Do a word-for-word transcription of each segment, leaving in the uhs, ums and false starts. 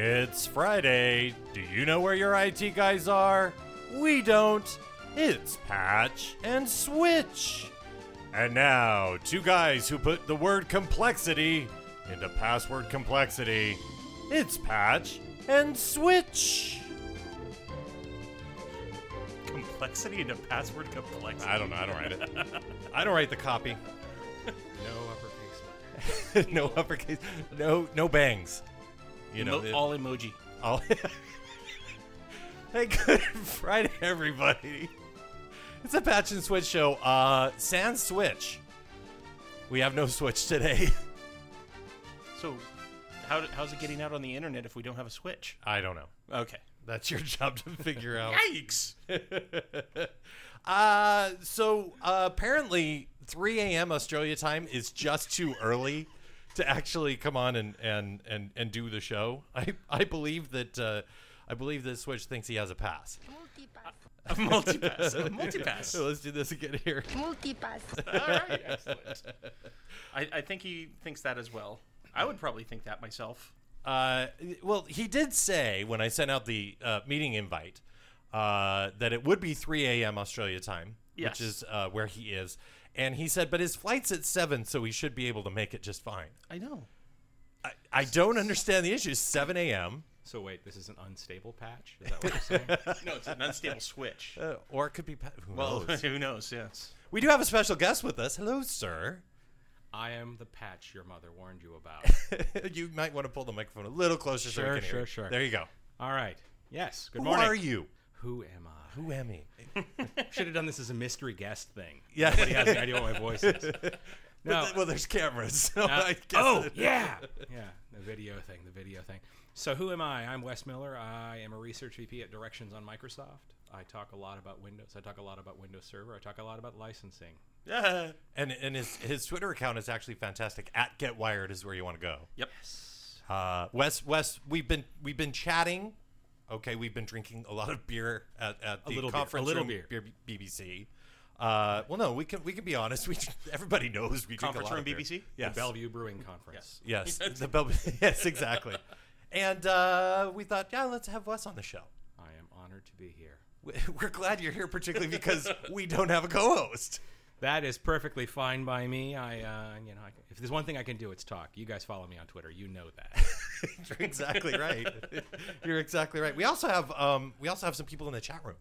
It's Friday. Do you know where your I T guys are? We don't. It's Patch and Switch. And now, two guys who put the word complexity into password complexity. It's Patch and Switch. Complexity into password complexity? I don't know. I don't write it. I don't write the copy. No uppercase. No uppercase. No no bangs. You know, Mo- it- all emoji. all. Hey, good Friday, everybody. It's a Patch and Switch show. Uh, sans Switch. We have no Switch today. So, how, how's it getting out on the internet if we don't have a Switch? I don't know. Okay. That's your job to figure out. Yikes! uh, so uh, apparently three a.m. Australia time is just too early to actually come on and, and, and, and do the show. I I believe that uh, I believe that Switch thinks he has a pass. A multipass. A multipass. So let's do this again here. Multipass. All right, excellent. I, I think he thinks that as well. I would probably think that myself. Uh, well, he did say when I sent out the uh, meeting invite uh, that it would be three a.m. Australia time, Yes. which is uh, where he is. And he said, but his flight's at seven, so he should be able to make it just fine. I know. I, I don't understand the issue. seven a.m. So wait, this is an unstable patch? Is that what you're saying? No, it's an unstable Switch. Uh, or it could be... pa- Who Well, knows? who knows? Yes. We do have a special guest with us. Hello, sir. I am the patch your mother warned you about. You might want to pull the microphone a little closer so Sure, we can hear sure, you. sure. There you go. All right. Yes. Good Who morning. are you? Who am I? Who am I? Should have done this as a mystery guest thing. Yeah. Nobody has any idea what my voice is. No. But th- well, there's cameras. So Uh, I guess oh, it- yeah. Yeah, the video thing, the video thing. So who am I? I'm Wes Miller. I am a research V P at Directions on Microsoft. I talk a lot about Windows. I talk a lot about Windows Server. I talk a lot about licensing. Yeah. And and his his Twitter account is actually fantastic. At Get Wired is where you want to go. Yep. Uh, Wes, Wes, we've been we've been chatting. Okay, we've been drinking a lot of beer at, at the little beer, a conference little room beer. B B C. Uh, well, no, we can we can be honest. We everybody knows we drink Conference a lot room of beer. B B C? Yes, The Bellevue Brewing Conference. yes, the Bel- yes, exactly. And uh, we thought, yeah, let's have Wes on the show. I am honored to be here. We- We're glad you're here, particularly because we don't have a co-host. That is perfectly fine by me. I, uh, you know, I, if there's one thing I can do, it's talk. You guys follow me on Twitter. You know that. You're exactly right. You're exactly right. We also have um, we also have some people in the chat room.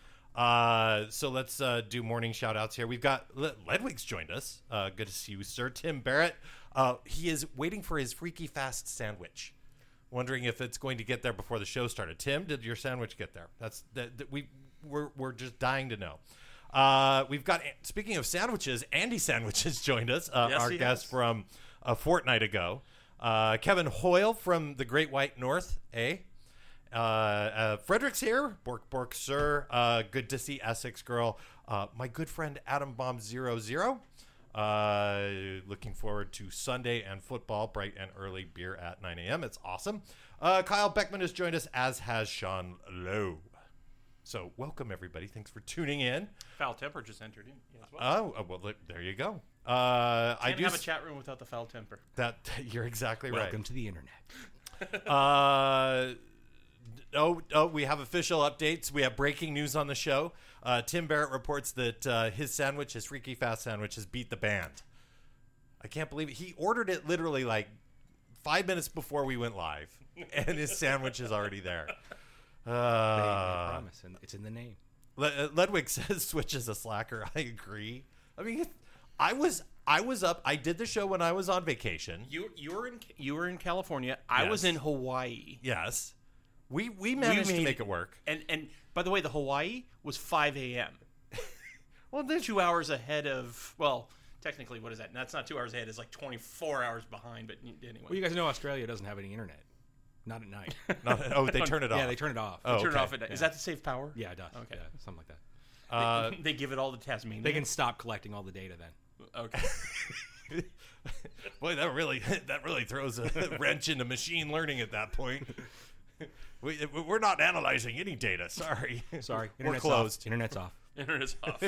Uh, so let's uh, do morning shout outs here. We've got Le- Ledwig's joined us. Uh, good to see you, sir. Tim Barrett. Uh, he is waiting for his freaky fast sandwich. Wondering if it's going to get there before the show started. Tim, did your sandwich get there? That's that, that we we're we're just dying to know. Uh, we've got, speaking of sandwiches, Andy Sandwich has joined us, uh, Yes, our he guest has. from a fortnight ago. Uh, Kevin Hoyle from the Great White North, eh? Uh, uh, Frederick's here. Bork Bork Sir. Uh, good to see Essex Girl. Uh, my good friend Adam Bomb Zero Zero. Uh, looking forward to Sunday and football, bright and early beer at nine a.m. It's awesome. Uh, Kyle Beckman has joined us, as has Sean Lowe. So welcome, everybody. Thanks for tuning in. Foul temper just entered in as well. Oh, uh, well, th- there you go. Uh, I Can't do have a s- chat room without the foul temper. that. You're exactly right. Welcome to the internet. Uh, oh, oh, we have official updates. We have breaking news on the show. Uh, Tim Barrett reports that uh, his sandwich, his freaky fast sandwich, has beat the band. I can't believe it. He ordered it literally like five minutes before we went live, and his sandwich is already there. I Uh, promise, and it's in the name. Le- uh, Ledwig says Switch is a slacker. I agree. I mean, I was I was up. I did the show when I was on vacation. You you were in you were in California. I was Yes. in Hawaii. Yes, we we managed to made make it work. And and by the way, the Hawaii was five a.m. Well, then two hours ahead of well, technically, what is that? That's not two hours ahead. It's like twenty-four hours behind. But anyway, Well, you guys know Australia doesn't have any internet. Not at night. Not, oh, they turn it off. Yeah, they turn it off. Oh, turn okay. it off at night. Is that to save power? Yeah, it does. Okay. Yeah, something like that. Uh, they give it all to Tasmania. They can stop collecting all the data then. Okay. boy, that really that really throws a wrench into machine learning at that point. We, we're not analyzing any data. Sorry. Sorry, We're internet's closed. Off. Internet's off. Internet's off.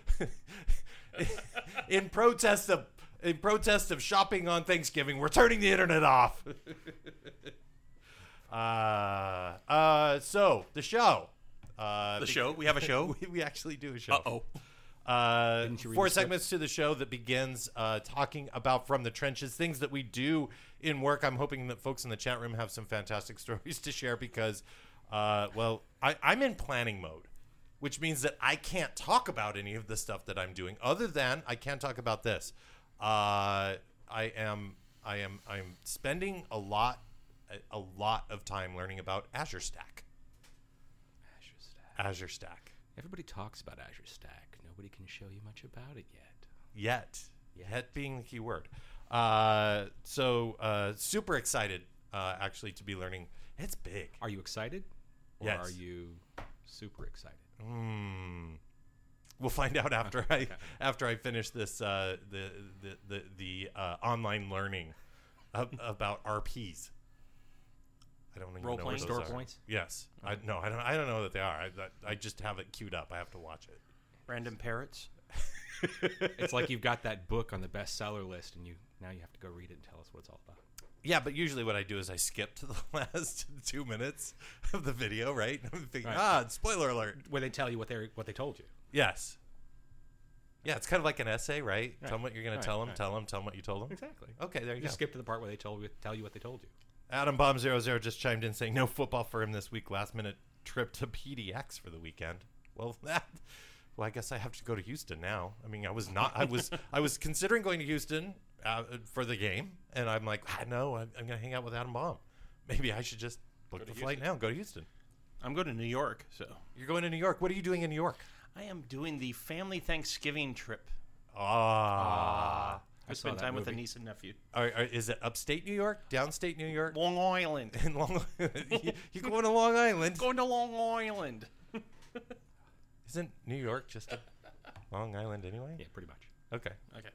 in protest of in protest of shopping on Thanksgiving, we're turning the internet off. Uh, uh, so the show. Uh, The be- show? We have a show? we, we actually do a show. Uh-oh. Uh, Didn't you read four the script? segments to the show that begins uh, talking about from the trenches, things that we do in work. I'm hoping that folks in the chat room have some fantastic stories to share because, uh, well, I, I'm in planning mode, which means that I can't talk about any of the stuff that I'm doing. Other than I can talk about this. Uh, I am, I am, I'm spending a lot, a, a lot of time learning about Azure Stack. Azure Stack. Azure Stack. Everybody talks about Azure Stack. Nobody can show you much about it yet. Yet. Yet being the key word. Uh, so uh, super excited, uh, actually, to be learning. It's big. Are you excited? Or Yes. are you super excited? Hmm. We'll find out after I after I finish this uh, the the the, the uh, online learning ab- about R Ps. I don't even Role know playing what those store are. points? Yes. I no. I don't. I don't know that they are. I, I just have it queued up. I have to watch it. Random parrots. It's like you've got that book on the bestseller list, and you now you have to go read it and tell us what it's all about. Yeah, but usually what I do is I skip to the last two minutes of the video, right? I'm thinking, Right. ah, spoiler alert. Where they tell you what they what they told you. Yes. Yeah, it's kind of like an essay, right? Right. Tell them what you're going Right, to tell them. right. Tell them. Tell them what you told them. Exactly. Okay, there you You go. just skip to the part where they told you, tell you what they told you. Adam Bomb zero zero just chimed in saying no football for him this week. Last minute trip to P D X for the weekend. Well, that. Well, I guess I have to go to Houston now. I mean, I was not. I was. I was considering going to Houston uh, for the game, and I'm like, ah, no, I'm, I'm going to hang out with Adam Bomb. Maybe I should just book the to flight now. And go to Houston. I'm going to New York, so You're going to New York. What are you doing in New York? I am doing the family Thanksgiving trip. Ah. I saw spent that time with a movie. niece and nephew. Are, are, is it upstate New York? Downstate New York? Long Island. In Long, you, you going to Long Island? Going to Long Island. Isn't New York just a Long Island anyway? Yeah, pretty much. Okay. Okay.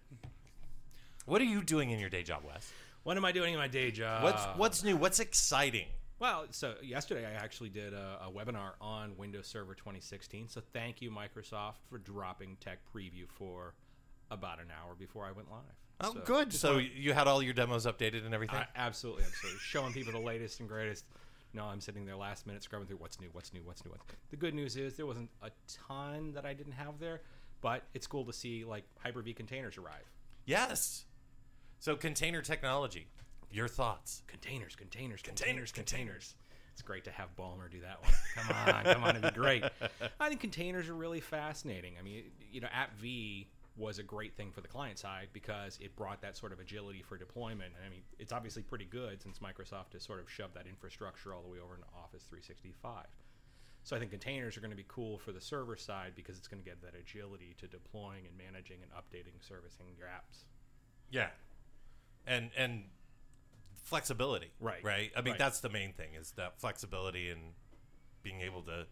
What are you doing in your day job, Wes? What am I doing in my day job? What's what's new? What's exciting? Well, so yesterday I actually did a, a webinar on Windows Server twenty sixteen. So thank you, Microsoft, for dropping Tech Preview for about an hour before I went live. Oh, So good. just So wanna- you had all your demos updated and everything? I, absolutely, absolutely. Showing people the latest and greatest. No, I'm sitting there last minute scrubbing through what's new, what's new, what's new. What's... The good news is there wasn't a ton that I didn't have there, but it's cool to see like Hyper-V containers arrive. Yes. So container technology. Your thoughts? Containers, containers, Containers, containers, containers. It's great to have Ballmer do that one. Come on, come on, it'd be great. I think containers are really fascinating. I mean, you know, AppV was a great thing for the client side because it brought that sort of agility for deployment. I mean, it's obviously pretty good since Microsoft has sort of shoved that infrastructure all the way over into Office three sixty-five. So I think containers are going to be cool for the server side because it's going to get that agility to deploying and managing and updating, servicing your apps. Yeah. And and flexibility. Right. Right. I mean, Right. that's the main thing is that flexibility and being able to,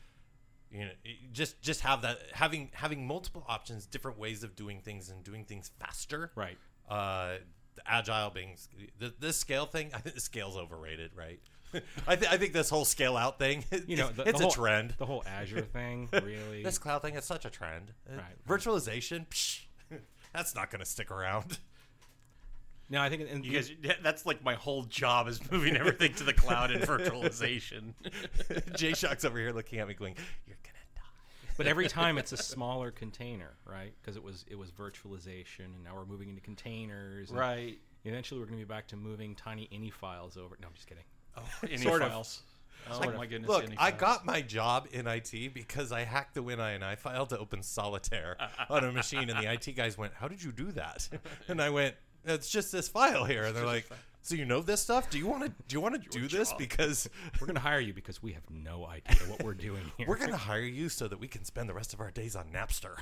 you know, just just have that having having multiple options, different ways of doing things and doing things faster. Right. Uh, the agile being the, this scale thing. I think the scale's overrated. Right. I, th- I think this whole scale out thing, You know, the, it's the whole, a trend. The whole Azure thing, really. This cloud thing is such a trend. Uh, Right. Virtualization, psh, that's not going to stick around. No, I think in, You guys, that's like my whole job is moving everything to the cloud and virtualization. J Shock's over here looking at me going, "You're gonna die." but every time it's a smaller container, right? Because it was it was virtualization, and now we're moving into containers. and Right. Eventually, we're going to be back to moving tiny ini files over. No, I'm just kidding. Oh, any Sort of. files. Oh Sort of. my goodness. Look, any I files. got my job in I T because I hacked the WinINI file to open Solitaire on a machine, and the I T guys went, "How did you do that?" And I went, "It's just this file here." And they're like, "So you know this stuff? Do you want to do you want to do this? job. Because We're going to hire you because we have no idea what we're doing here. we're going to hire you so that we can spend the rest of our days on Napster."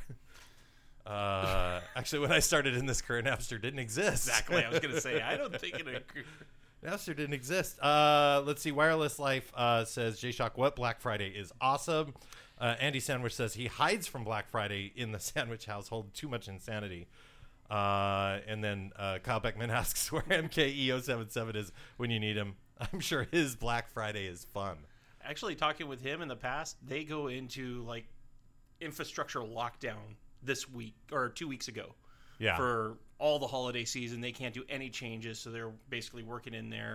Uh, actually, when I started in this career, Napster didn't exist. Exactly. I was going to say, I don't think it occurred. Napster didn't exist. Uh, let's see. Wireless Life uh, says, J-Shock, what Black Friday is awesome. Uh, Andy Sandwich says he hides from Black Friday in the Sandwich household. Too much insanity. Uh, and then uh, Kyle Beckman asks where M K E zero seven seven is when you need him. I'm sure his Black Friday is fun. Actually, talking with him in the past, they go into like infrastructure lockdown this week or two weeks ago. Yeah. For all the holiday season, they can't do any changes, so they're basically working in there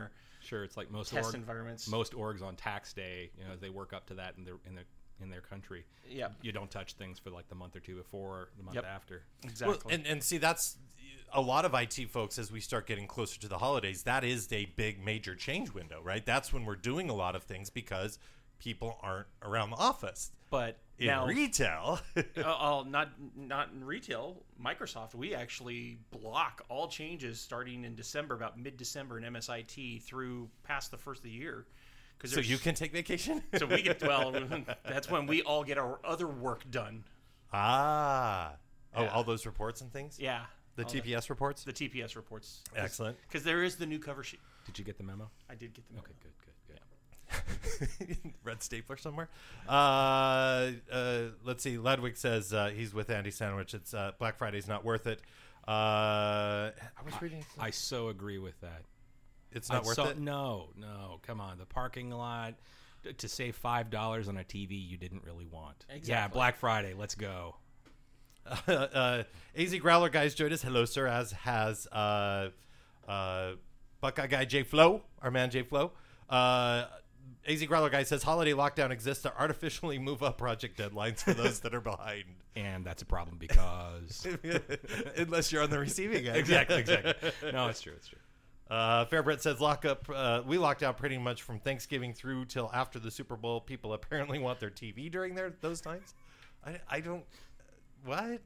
Sure, it's like most test org, environments. most orgs on tax day, you know, as they work up to that in their in their in their country. Yeah. You don't touch things for like the month or two before, or the month Yep. after. Exactly. Well, and, and see, that's a lot of I T folks as we start getting closer to the holidays. That is a big major change window, right? That's when we're doing a lot of things because people aren't around the office. but In now, retail, uh, uh, not not in retail. Microsoft, we actually block all changes starting in December, about mid-December in M S I T through past the first of the year. Cause so you can take vacation? So we get well. That's when we all get our other work done. ah. Oh, Yeah. all those reports and things? Yeah. The all T P S reports? The, the T P S reports. Excellent. Because there is the new cover sheet. Did you get the memo? I did get the memo. Okay, good, good, good. Red stapler somewhere. Uh, uh, let's see. Ludwig says uh, he's with Andy Sandwich. It's uh, Black Friday's not worth it. Uh, I was reading. I so agree with that. It's not I worth saw- it. No, no, come on. The parking lot t- to save five dollars on a T V you didn't really want. Yeah, Exactly. Black Friday. Let's go. uh, A Z Growler guys joined us. Hello, sir. As has uh, uh, Buckeye guy Jay Flo, our man Jay Flo. Uh, A Z Growler guy says holiday lockdown exists to artificially move up project deadlines for those that are behind. And that's a problem because Unless you're on the receiving end. exactly, exactly. No, it's true. It's true. Uh, Fairbrett says lock up. Uh, we locked out pretty much from Thanksgiving through till after the Super Bowl. People apparently want their T V during their those times. I, I don't. What?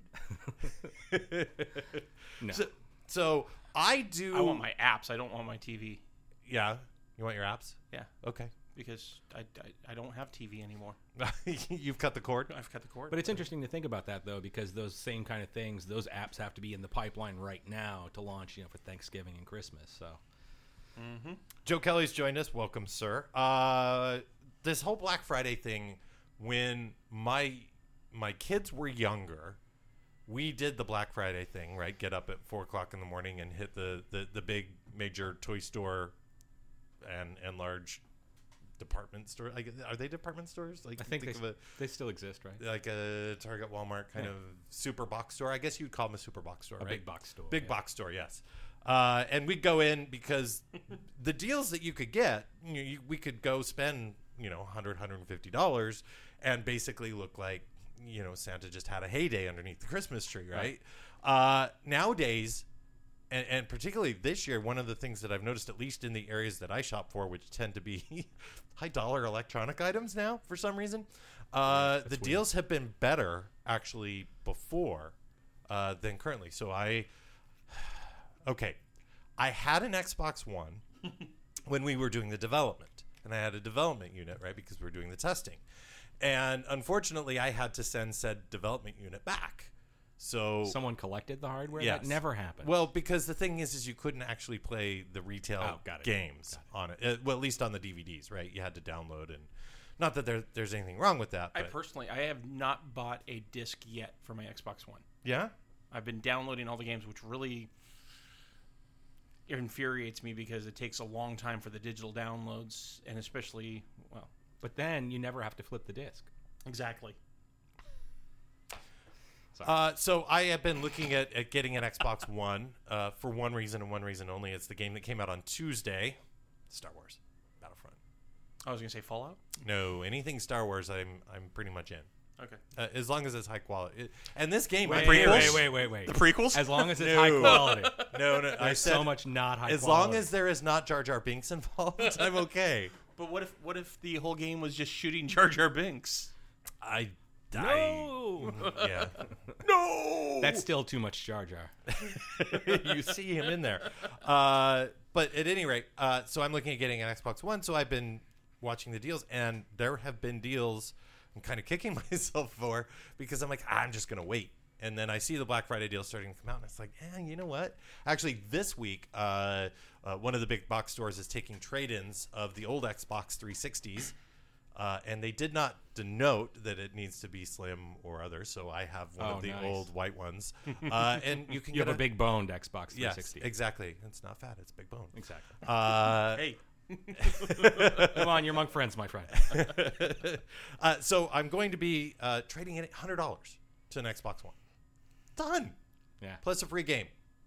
No. So, so I do. I want my apps. I don't want my T V. Yeah. You want your apps? Yeah. Okay. Because I, I, I don't have T V anymore. You've cut the cord. I've cut the cord. But it's interesting to think about that though, because those same kind of things, those apps have to be in the pipeline right now to launch, you know, for Thanksgiving and Christmas. So Mm-hmm. Joe Kelly's joined us. Welcome, sir. Uh, this whole Black Friday thing, when my my kids were younger, we did the Black Friday thing, right? Get up at four o'clock in the morning and hit the, the, the big major toy store and and large department store. Like, are they department stores? Like, I think, think they, of they still exist, right? a like a Target, Walmart kind Yeah. of super box store. I guess you'd call them a super box store, A right? big box store. Big yeah. box store, yes. Uh, and we'd go in because the deals that you could get, you know, you, we could go spend, you know, one hundred dollars, one hundred fifty dollars and basically look like, you know, Santa just had a heyday underneath the Christmas tree, right? Uh, nowadays, and, and particularly this year, one of the things that I've noticed, at least in the areas that I shop for, which tend to be high dollar electronic items now for some reason, uh, the weird. deals have been better actually before uh, than currently. So I, okay, I had an Xbox One when we were doing the development, and I had a development unit, right, because we were doing the testing. And unfortunately, I had to send said development unit back. So Someone collected the hardware? Yes. That never happened. well, because the thing is, is you couldn't actually play the retail Oh, got it. games on it. Uh, well, at least on the D V Ds, right? You had to download, and not that there, there's anything wrong with that. I But, personally, I have not bought a disc yet for my Xbox One. yeah, I've been downloading all the games, which really infuriates me because it takes a long time for the digital downloads, and especially, well, but then you never have to flip the disc. exactly. Uh, so I have been looking at, at getting an Xbox One uh, for one reason and one reason only. It's the game that came out on Tuesday, Star Wars Battlefront. I was gonna say Fallout. No, anything Star Wars, I'm I'm pretty much in. Okay. Uh, as long as it's high quality. It- and this game, Wait, I wait, feel- wait, wait, wait, wait. The prequels. As long as it's No. high quality. No, no, I There's said so much not high as quality. long as there is not Jar Jar Binks involved, I'm okay. But what if what if the whole game was just shooting Jar Jar Binks? I No! yeah. No. That's still too much Jar Jar. You see him in there. Uh, but at any rate, uh, so I'm looking at getting an Xbox One. So I've been watching the deals, and there have been deals I'm kind of kicking myself for because I'm like, I'm just going to wait. And then I see the Black Friday deal starting to come out, and it's like, eh, you know what? Actually, this week, uh, uh, one of the big box stores is taking trade-ins of the old Xbox three sixties. Uh, and they did not denote that it needs to be slim or other, so I have one Oh, of the nice. old white ones. Uh, and you can You get have a big boned Xbox three yes, sixty. exactly. It's not fat; it's big bone. Exactly. Uh, Hey. Come on, you're monk friends, my friend. uh, so I'm going to be uh, trading in one hundred dollars to an Xbox One. Done. Yeah. Plus a free game.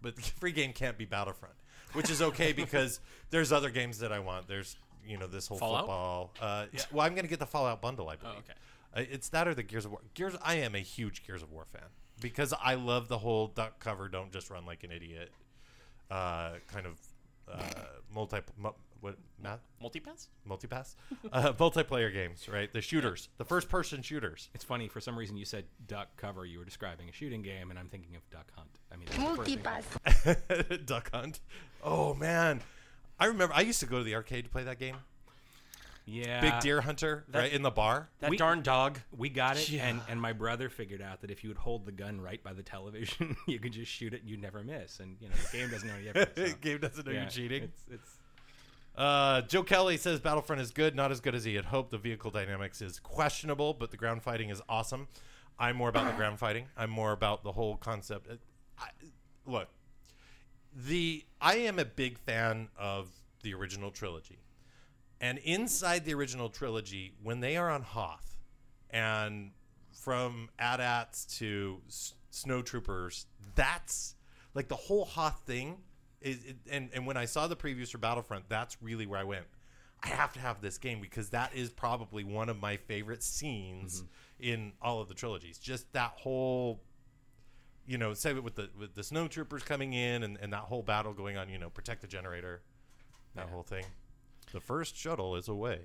but the free game can't be Battlefront, which is okay because there's other games that I want. There's you know this whole Fallout? football. Uh, yeah, well, I'm gonna get the Fallout bundle, I believe. Oh, okay. Uh, it's that or the Gears of War. Gears. I am a huge Gears of War fan because I love the whole duck cover, don't just run like an idiot, uh, kind of uh, multi mu- what math Multipass? multipass uh, multiplayer games, right? The shooters, the first person shooters. It's funny, for some reason you said duck cover, you were describing a shooting game, and I'm thinking of Duck Hunt. I mean, that's the first thing I- Duck Hunt. Oh man, I remember I used to go to the arcade to play that game. yeah, Big Deer Hunter, that- right in the bar. That We- darn dog. We got it, Yeah. and, and my brother figured out that if you would hold the gun right by the television, you could just shoot it and you'd never miss. And you know the game doesn't know any difference. so, Game doesn't know yeah, you're cheating. It's, it's Uh, Joe Kelly says Battlefront is good, not as good as he had hoped. The vehicle dynamics is questionable, but the ground fighting is awesome. I'm more about the ground fighting. I'm more about the whole concept. Uh, I, look, the I am a big fan of the original trilogy, and inside the original trilogy, when they are on Hoth, and from A T A Ts to s- snowtroopers, that's like the whole Hoth thing. Is, it, and, and when I saw the previews for Battlefront, that's really where I went. I have to have this game because that is probably one of my favorite scenes in all of the trilogies. Just that whole, you know, say it with the with the snowtroopers coming in and, and that whole battle going on. You know, protect the generator, that Yeah. whole thing. The first shuttle is away.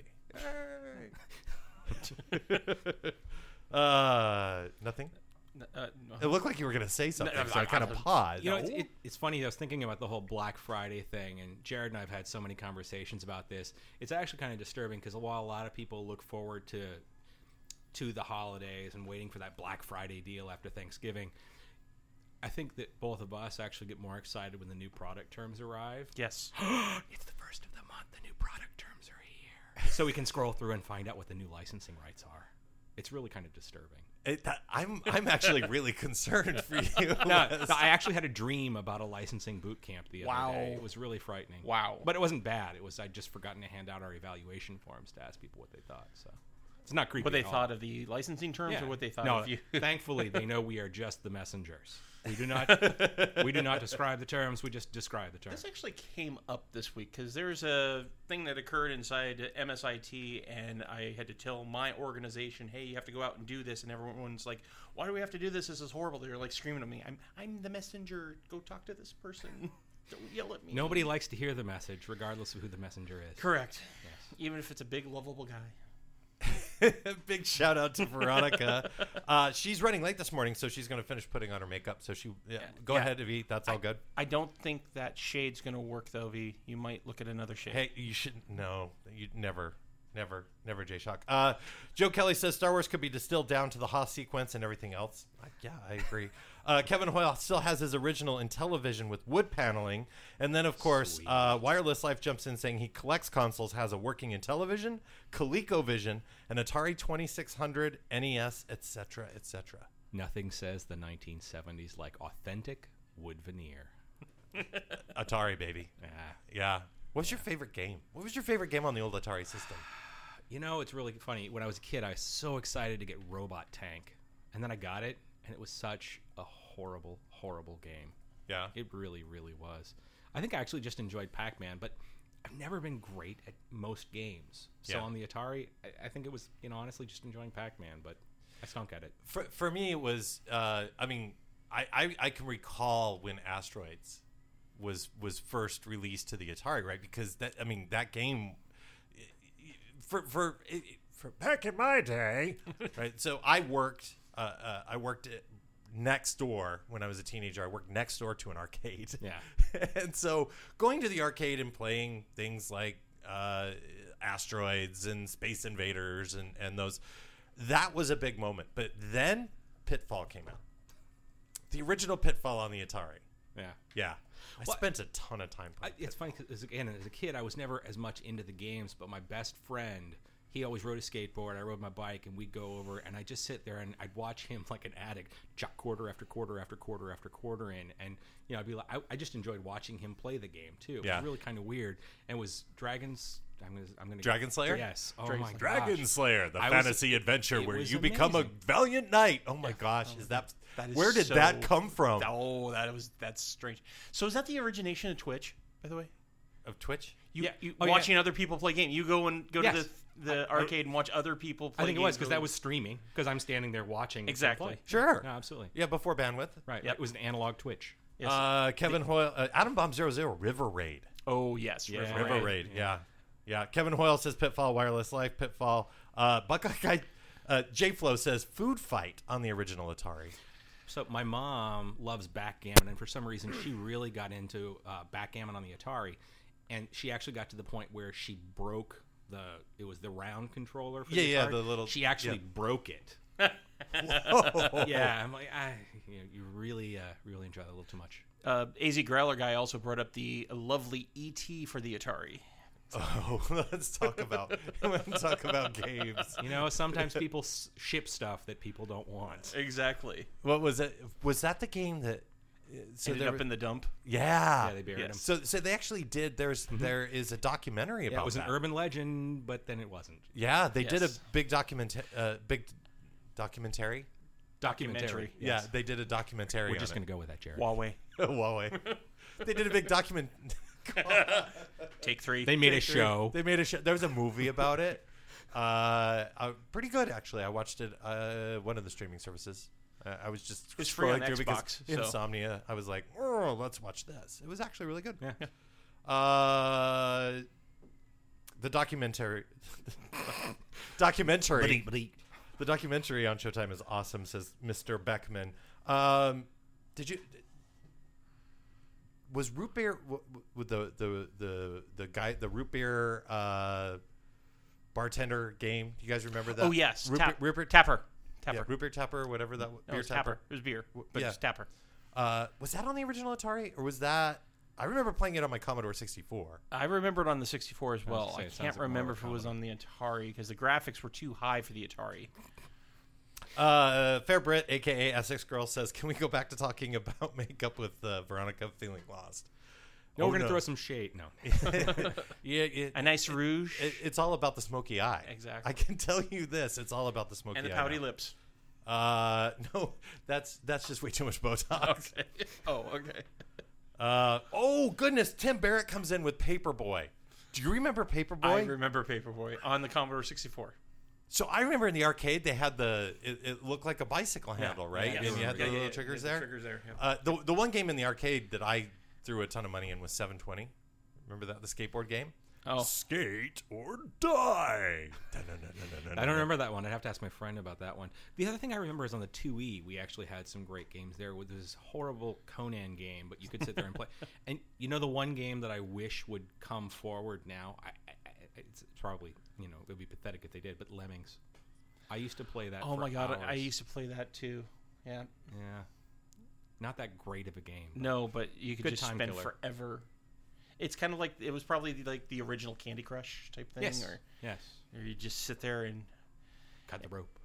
uh, nothing. Uh, It looked like you were going to say something, No, so I I- kind of I- paused. You know, it's, it, it's funny. I was thinking about the whole Black Friday thing, and Jared and I have had so many conversations about this. It's actually kind of disturbing because while a lot of people look forward to to the holidays and waiting for that Black Friday deal after Thanksgiving, I think that both of us actually get more excited when the new product terms arrive. yes. It's the first of the month. The new product terms are here, so we can scroll through and find out what the new licensing rights are. It's really kind of disturbing. It, that, I'm I'm actually really concerned for you. No, Les. no, I actually had a dream about a licensing boot camp the other Wow. day. It was really frightening. Wow. But it wasn't bad. It was I'd just forgotten to hand out our evaluation forms to ask people what they thought. So it's not creepy. What they at all. thought of the licensing terms Yeah. or what they thought no, of you? thankfully, they know we are just the messengers. We do not we do not describe the terms. We just describe the terms. This actually came up this week because there's a thing that occurred inside M S I T, and I had to tell my organization, "Hey, you have to go out and do this." And everyone's like, "Why do we have to do this? This is horrible." They're like screaming at me, "I'm I'm the messenger. Go talk to this person. Don't yell at me." Nobody likes to hear the message, regardless of who the messenger is. Correct. Yes. Even if it's a big, lovable guy. Big shout out to Veronica. Uh, she's running late this morning, so she's going to finish putting on her makeup. So she, yeah, go Yeah. ahead, Evie. That's all good. I don't think that shade's going to work, though, V. You might look at another shade. Hey, you shouldn't. No, you never, never, never. J Shock. Uh, Joe Kelly says Star Wars could be distilled down to the Hoth sequence and everything else. Uh, yeah, I agree. Uh, Kevin Hoyle still has his original Intellivision with wood paneling, and then of course, uh, Wireless Life jumps in saying he collects consoles, has a working Intellivision, ColecoVision, an Atari twenty-six hundred, N E S, et cetera, et cetera. Nothing says the nineteen seventies like authentic wood veneer. Atari, baby. Ah. Yeah. What was your favorite game? What was your favorite game on the old Atari system? You know, it's really funny. When I was a kid, I was so excited to get Robot Tank. And then I got it, and it was such a horrible, horrible game. Yeah. It really, really was. I think I actually just enjoyed Pac-Man, but I've never been great at most games. So Yeah. on the Atari, I, I think it was, you know, honestly just enjoying Pac-Man, but I stunk at it. For for me, it was. Uh, I mean, I, I I can recall when Asteroids was was first released to the Atari, right? Because that I mean that game for for for back in my day, right? So I worked. Uh, uh, I worked at next door when I was a teenager. I worked next door to an arcade. Yeah. And so going to the arcade and playing things like uh, Asteroids and Space Invaders and, and those, that was a big moment. But then Pitfall came out. The original Pitfall on the Atari. Yeah. Yeah. I Well, spent a ton of time I, playing it's funny because again, as a kid, I was never as much into the games. But my best friend, he always rode a skateboard. I rode my bike, and we'd go over, and I'd just sit there and I'd watch him like an addict, chuck quarter after quarter after quarter after quarter in, and you know, I'd be like, I, I just enjoyed watching him play the game too. It Yeah. was really kind of weird. And it was Dragon's I'm gonna. I'm gonna. Dragon Slayer? Yes. Oh Dragon my Slayer. Dragon gosh. Slayer, the I was- fantasy adventure it where was you become a amazing. valiant knight. Oh my gosh, is that, That is where did so- that come from? Oh, that was that's strange. So is that the origination of Twitch, by the way? Of Twitch? You, Yeah. you Oh, yeah. watching other people play games. You go and go Yes. to the the arcade and watch other people play I think it was games because that was streaming. Because I'm standing there watching. people Exactly. play. Sure. No, absolutely. Yeah, before bandwidth. Right. Yep. It was an analog Twitch. Yes. Uh, Kevin Hoyle, uh, Atom Bomb Zero Zero, River Raid. oh yes, Yeah. River River Raid. Raid, yeah. Yeah. Kevin Hoyle says Pitfall, Wireless Life, Pitfall. Uh, Buckeye, uh, J-Flow says Food Fight on the original Atari. So my mom loves backgammon, and for some reason she really got into uh, backgammon on the Atari, and she actually got to the point where she broke the it was the round controller. For Yeah, the yeah, Atari. the little- She actually yeah. broke it. Whoa. Yeah, I'm like, I, you, know, you really, uh, really enjoy that a little too much. Uh, A Z Growler guy also brought up the lovely E T for the Atari. Oh, let's talk about let's talk about games. You know, sometimes people s- ship stuff that people don't want. Exactly. What was it? Was that the game that? uh, So Ended there up was- in the dump. yeah, Yeah, they buried Yes. them. So, so they actually did. There's there is a documentary Yeah, about it was that. an urban legend, but then it wasn't. Yeah, they did a Yes. big document, uh, big documentary. Documentary. Yeah, they did a documentary. We're on just it. going to go with that, Jared. Huawei. Huawei. They did a big document. Take three. They made a show. They made a show. There was a movie about it. Uh, uh, pretty good actually. I watched it. Uh, one of the streaming services. Uh, I was just It's free on scrolling through Xbox, because so- insomnia. I was like, oh, let's watch this. It was actually really good. Yeah. Uh, the documentary. documentary. The documentary on Showtime is awesome, says Mister Beckman. Um, did you? Was root beer w- w- with the the the the guy the root beer uh, bartender game? You guys remember that? Oh yes. root, Tap- beer, root beer Tapper. yeah, Tapper. root beer tapper, whatever that w- No, beer it's tapper. It was beer, but yeah. it's Tapper. Uh, was that on the original Atari, or was that? I remember playing it on my Commodore sixty-four. I remember it on the sixty-four as well. say, I it sounds can't like more remember of if a it was on the Atari because the graphics were too high for the Atari. Uh, Fair Brit, aka Essex Girl, says, "Can we go back to talking about makeup with uh, Veronica feeling lost?" No, Oh, we're going to no. throw some shade. No. Yeah, it, A nice rouge it, it's all about the smoky eye. Exactly. I can tell you this: it's all about the smoky and the eye. pouty now. lips. Uh, no, that's that's just way too much Botox. Okay. Oh, okay. Uh, oh goodness, Tim Barrett comes in with Paperboy. Do you remember Paperboy? I remember Paperboy on the Commodore sixty-four. So I remember in the arcade they had the it, it looked like a bicycle handle, right? Yes. And you had Yeah, the yeah, little yeah, triggers yeah, there. the triggers there, yeah. Uh, the the one game in the arcade that I threw a ton of money in was seven twenty. Remember that, the skateboard game? Oh. Skate or die. I don't remember that one. I'd have to ask my friend about that one. The other thing I remember is on the two E, we actually had some great games there with this horrible Conan game, but you could sit there and play. And you know the one game that I wish would come forward now? I, I, I, it's probably, you know, it would be pathetic if they did, but Lemmings. I used to play that Oh for my god, I- I hours. used to play that too. Yeah. Yeah. Not that great of a game. No, but you could Good just time spend killer. forever. It's kind of like it was probably like the original Candy Crush type thing, Yes. or, Yes. or you just sit there and Cut the rope.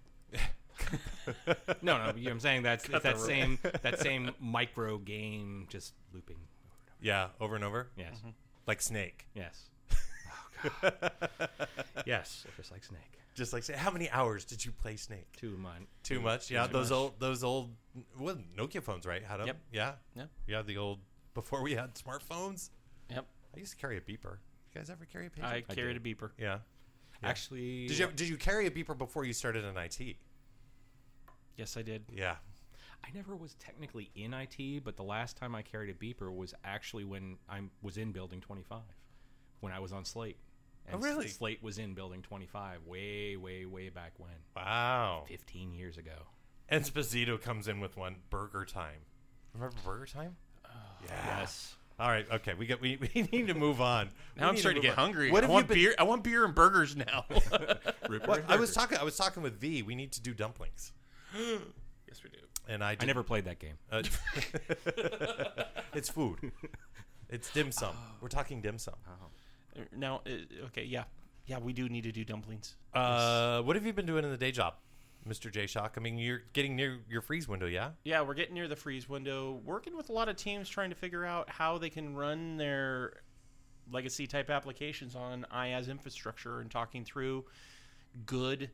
no, no, you know what I'm saying that's it's that the rope. same that same micro game just looping. Yeah, over and over. Yes. Like Snake. Yes. Oh, God. yes, just like Snake. Just like, how many hours did you play Snake? Too much. Too much. Yeah, Too those much. old those old what Nokia phones, right? Had them. Yep. Yeah. Yep. Yeah, the old before we had smartphones. Yep. I used to carry a beeper. You guys ever carry a pager? I I carried a did. beeper. yeah. Yeah. Actually, Did you did you carry a beeper before you started in I T? Yes, I did. Yeah. I never was technically in I T, but the last time I carried a beeper was actually when I was in Building twenty-five, when I was on Slate. Oh, really? Slate was in Building twenty-five way, way, way back when. Wow. fifteen years ago. And Sposito comes in with one, Burger Time. Remember Burger Time? yeah. Yes. All right. Okay. We get we, we need to move on. We Now I'm need starting to move get on. hungry. What I have want you been? beer. I want beer and burgers now. What, I was talking. I was talking with V. We need to do dumplings, Yes, we do. and I. I did- never played that game. Uh, it's food. It's dim sum. We're talking dim sum. Now, uh, okay, yeah, yeah, we do need to do dumplings. Uh, what have you been doing in the day job, Mister J Shock? I mean, you're getting near your freeze window, yeah? Yeah, we're getting near the freeze window. Working with a lot of teams trying to figure out how they can run their legacy type applications on IaaS infrastructure and talking through good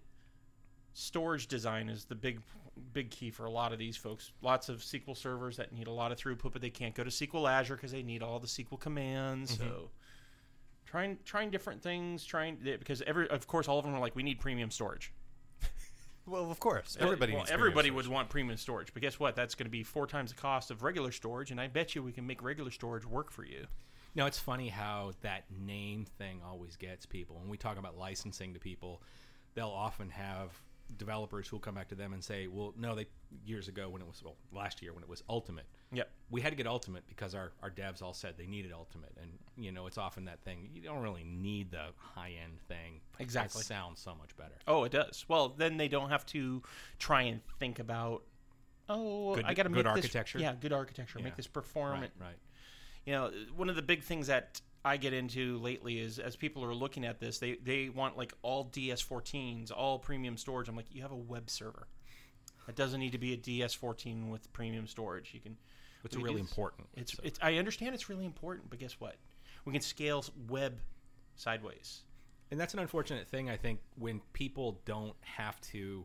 storage design is the big big key for a lot of these folks. Lots of S Q L servers that need a lot of throughput, but they can't go to S Q L Azure because they need all the S Q L commands. Mm-hmm. So trying trying different things, trying because every of course all of them are like, we need premium storage. Well, of course, everybody. Well, needs everybody storage. would want premium storage, but guess what? That's going to be four times the cost of regular storage, and I bet you we can make regular storage work for you. No, it's funny how that name thing always gets people. When we talk about licensing to people, they'll often have developers who will come back to them and say, well, no, they years ago when it was, well, last year when it was Ultimate. Yep. We had to get Ultimate because our, our devs all said they needed Ultimate. And, you know, it's often that thing. You don't really need the high-end thing. Exactly. It sounds so much better. Oh, it does. Well, then they don't have to try and think about, oh, good, I got to make good this. architecture. Yeah, good architecture. Yeah. Make this perform. Right, right. You know, one of the big things that I get into lately is as people are looking at this, they, they want like all D S fourteens, all premium storage. I'm like, you have a web server. It doesn't need to be a D S fourteen with premium storage. You can. It's really it's, important. It's so. it's. I understand it's really important, but guess what? We can scale web sideways. And that's an unfortunate thing, I think, when people don't have to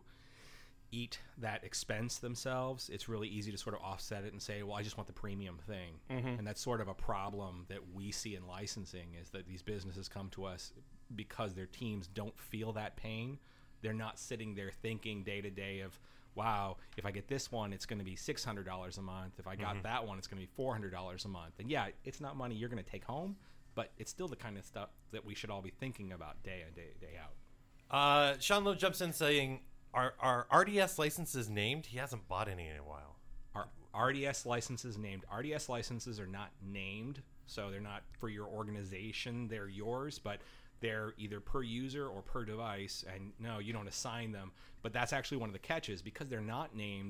eat that expense themselves. It's really easy to sort of offset it and say, well, I just want the premium thing. Mm-hmm. And that's sort of a problem that we see in licensing, is that these businesses come to us because their teams don't feel that pain. They're not sitting there thinking day to day of, wow, if I get this one, it's going to be six hundred dollars a month. If I got mm-hmm. that one, it's going to be four hundred dollars a month. And yeah, it's not money you're going to take home, but it's still the kind of stuff that we should all be thinking about day in, day, day out. Uh, Sean Lowe jumps in saying, Are, are R D S licenses named? He hasn't bought any in a while. Are R D S licenses named? R D S licenses are not named, so they're not for your organization. They're yours, but they're either per user or per device, and no, you don't assign them. But that's actually one of the catches. Because they're not named,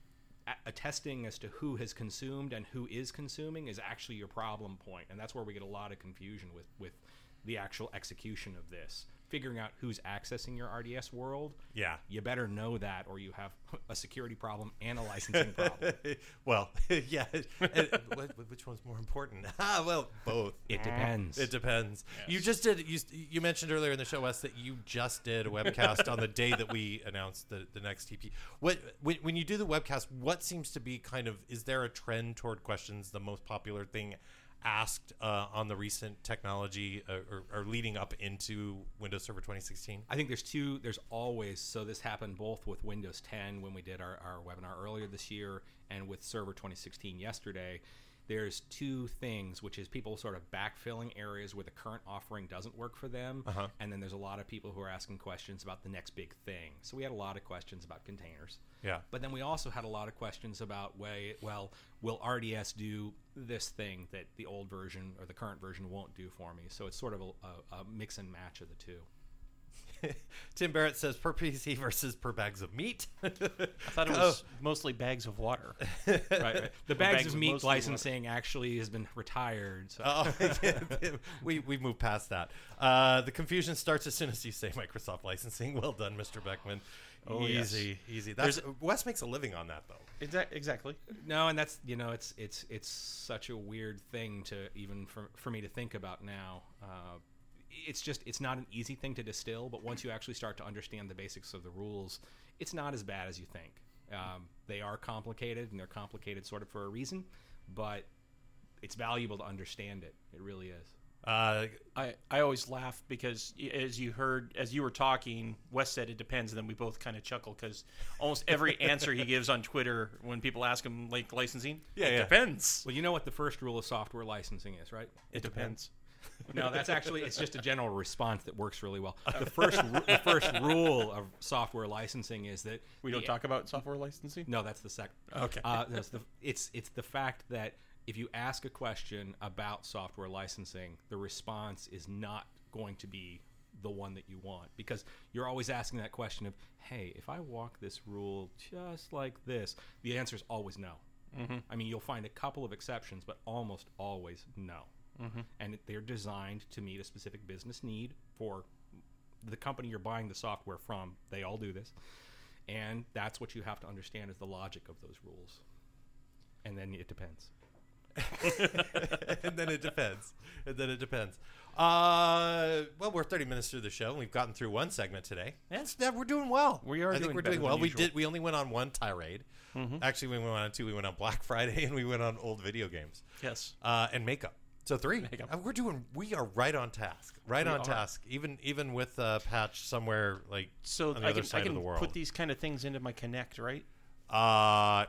attesting as to who has consumed and who is consuming is actually your problem point, and that's where we get a lot of confusion with, with the actual execution of this. Figuring out who's accessing your R D S world, yeah, you better know that, or you have a security problem and a licensing problem. Well, yeah, which one's more important? Ah, well, both. It depends. It depends. Yes. You just did. You you mentioned earlier in the show, Wes, that you just did a webcast on the day that we announced the the next T P. What when, when you do the webcast, what seems to be kind of, is there a trend toward questions? The most popular thing asked uh, on the recent technology uh, or, or leading up into Windows Server twenty sixteen? I think there's two, there's always, so this happened both with Windows ten when we did our, our webinar earlier this year, and with Server twenty sixteen yesterday. There's two things, which is people sort of backfilling areas where the current offering doesn't work for them, uh-huh. and then there's a lot of people who are asking questions about the next big thing. So we had a lot of questions about containers. Yeah. But then we also had a lot of questions about, way, well, will R D S do this thing that the old version or the current version won't do for me? So it's sort of a, a, a mix and match of the two. Tim Barrett says per P C versus per bags of meat. I thought it was oh. mostly bags of water. right, right. The bags, bags of meat of licensing water. actually has been retired. So. Oh, we we moved past that. Uh, the confusion starts as soon as you say Microsoft licensing. Well done, Mister Beckman. Oh, easy, yes. easy. That's Wes makes a living on that, though. Exa- exactly. No, and that's, you know, it's it's it's such a weird thing to even for for me to think about now. Uh, It's just, it's not an easy thing to distill, but once you actually start to understand the basics of the rules, it's not as bad as you think. Um, they are complicated, and they're complicated sort of for a reason, but it's valuable to understand it. It really is. Uh, I, I always laugh because as you heard, as you were talking, Wes said it depends, and then we both kind of chuckle because almost every answer he gives on Twitter when people ask him, like, licensing, yeah, it yeah. depends. Well, you know what the first rule of software licensing is, right? It, it depends. depends. No, that's actually, it's just a general response that works really well. The first the first rule of software licensing is that we don't the, talk about software licensing. No, that's the second. Okay. Uh, that's the, it's it's the fact that if you ask a question about software licensing, the response is not going to be the one that you want, because you're always asking that question of, hey, if I walk this rule just like this, the answer is always no. Mm-hmm. I mean, you'll find a couple of exceptions, but almost always no. Mm-hmm. And they're designed to meet a specific business need for the company you're buying the software from. They all do this. And that's what you have to understand is the logic of those rules. And then it depends. And then it depends. And then it depends. Uh, well, we're thirty minutes through the show, and we've gotten through one segment today. Yeah. It's- yeah, we're doing well. We are I think doing we're better doing than well. We usual. did. We only went on one tirade. Mhm. Actually, we went on two. We went on Black Friday, and we went on old video games. Yes. Uh, and makeup. So three. Makeup. Uh, we're doing. We are right on task. Right We on are. task. Even even with a patch somewhere like So on the I other can, side I can of the world. put these kind of things into my Connect, right? Uh,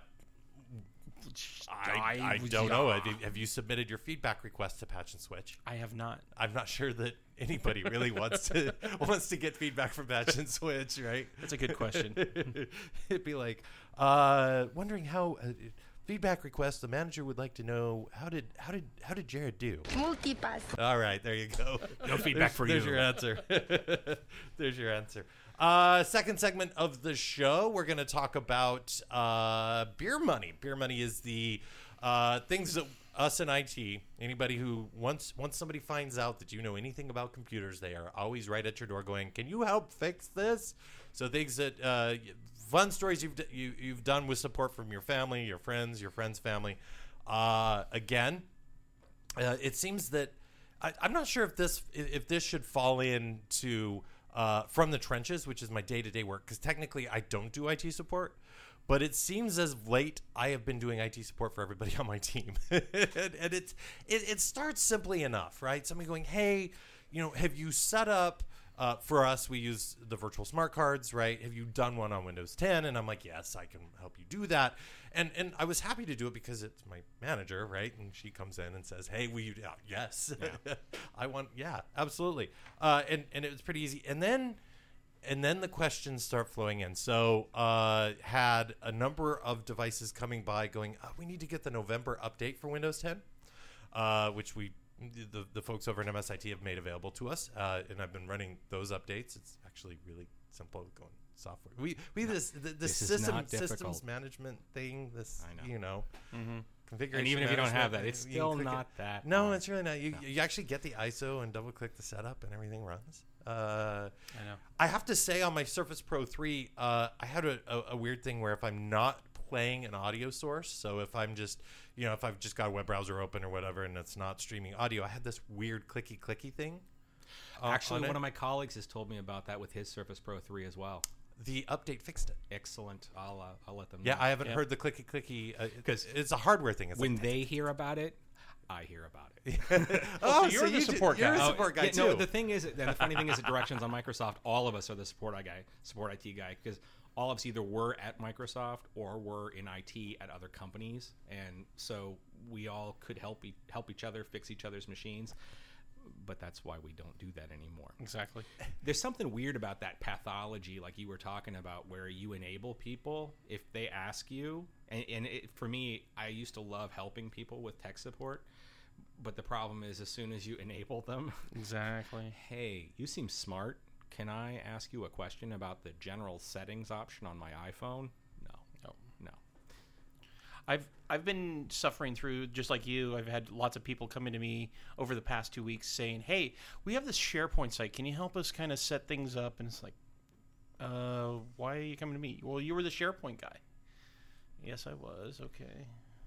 I, I I- don't know. Have you, have you submitted your feedback request to Patch and Switch? I have not. I'm not sure that anybody really wants to wants to get feedback from Patch and Switch, right? That's a good question. It'd be like, uh, wondering how uh, feedback request. The manager would like to know how did how did how did Jared do? Multipass. All right, there you go. No feedback There's- for There's you. your answer. There's your answer. Uh, second segment of the show, we're going to talk about uh, beer money. Beer money is the uh, things that us in I T, anybody who once once somebody finds out that you know anything about computers, they are always right at your door going, "Can you help fix this?" So things that uh, fun stories you've d- you, you've done with support from your family, your friends, your friends' family. Uh, again, uh, it seems that I, I'm not sure if this if this should fall into uh, from the trenches, which is my day to day work, because technically I don't do I T support. But it seems as of late I have been doing I T support for everybody on my team, and, and it's it, it starts simply enough, right? Somebody going, "Hey, you know, have you set up?" Uh, for us, we use the virtual smart cards, right? Have you done one on Windows ten? And I'm like, yes, I can help you do that. And and I was happy to do it because it's my manager, right? And she comes in and says, hey, will you? Uh, yes, Yeah. I want. Yeah, absolutely. Uh, and and it was pretty easy. And then and then the questions start flowing in. So uh, had a number of devices coming by, going, oh, we need to get the November update for Windows ten, uh, which we. The, the folks over at M S I T have made available to us, uh, and I've been running those updates. It's actually really simple going software. We we this the, the This is system not systems difficult. management thing. This I know. you know Mm-hmm. configuration. And even if you don't have management, that, it's you can still click it. not that. No, hard. it's really not. You No. you actually get the I S O and double click the setup, and everything runs. Uh, I know. I have to say on my Surface Pro three, uh, I had a, a, a weird thing where if I'm not playing an audio source, so if I'm just, you know, if I've just got a web browser open or whatever and it's not streaming audio, I had this weird clicky clicky thing. uh, Actually, on one it. of my colleagues has told me about that with his Surface Pro three as well. The update fixed it. Excellent. I'll uh, I'll let them Yeah, know. I haven't Yeah. heard the clicky clicky because 'Cause it's a hardware thing. It's when like, they hear about it, I hear about it. oh, so you're the you support did, You're guy. a Oh, support guy yeah, too. No, the thing is, and the funny thing is, at Directions on Microsoft, all of us are the support I guy, support I T guy, because all of us either were at Microsoft or were in I T at other companies, and so we all could help e- help each other fix each other's machines. But that's why we don't do that anymore. Exactly. There's something weird about that pathology, like you were talking about, where you enable people if they ask you. And, and it, for me, I used to love helping people with tech support. But the problem is, as soon as you enable them, Exactly. hey, you seem smart. Can I ask you a question about the general settings option on my iPhone? No, No. no. I've I've been suffering through, just like you. I've had lots of people come into me over the past two weeks saying, "Hey, we have this SharePoint site. Can you help us kind of set things up?" And it's like, uh, why are you coming to me? Well, you were the SharePoint guy. Yes, I was. Okay.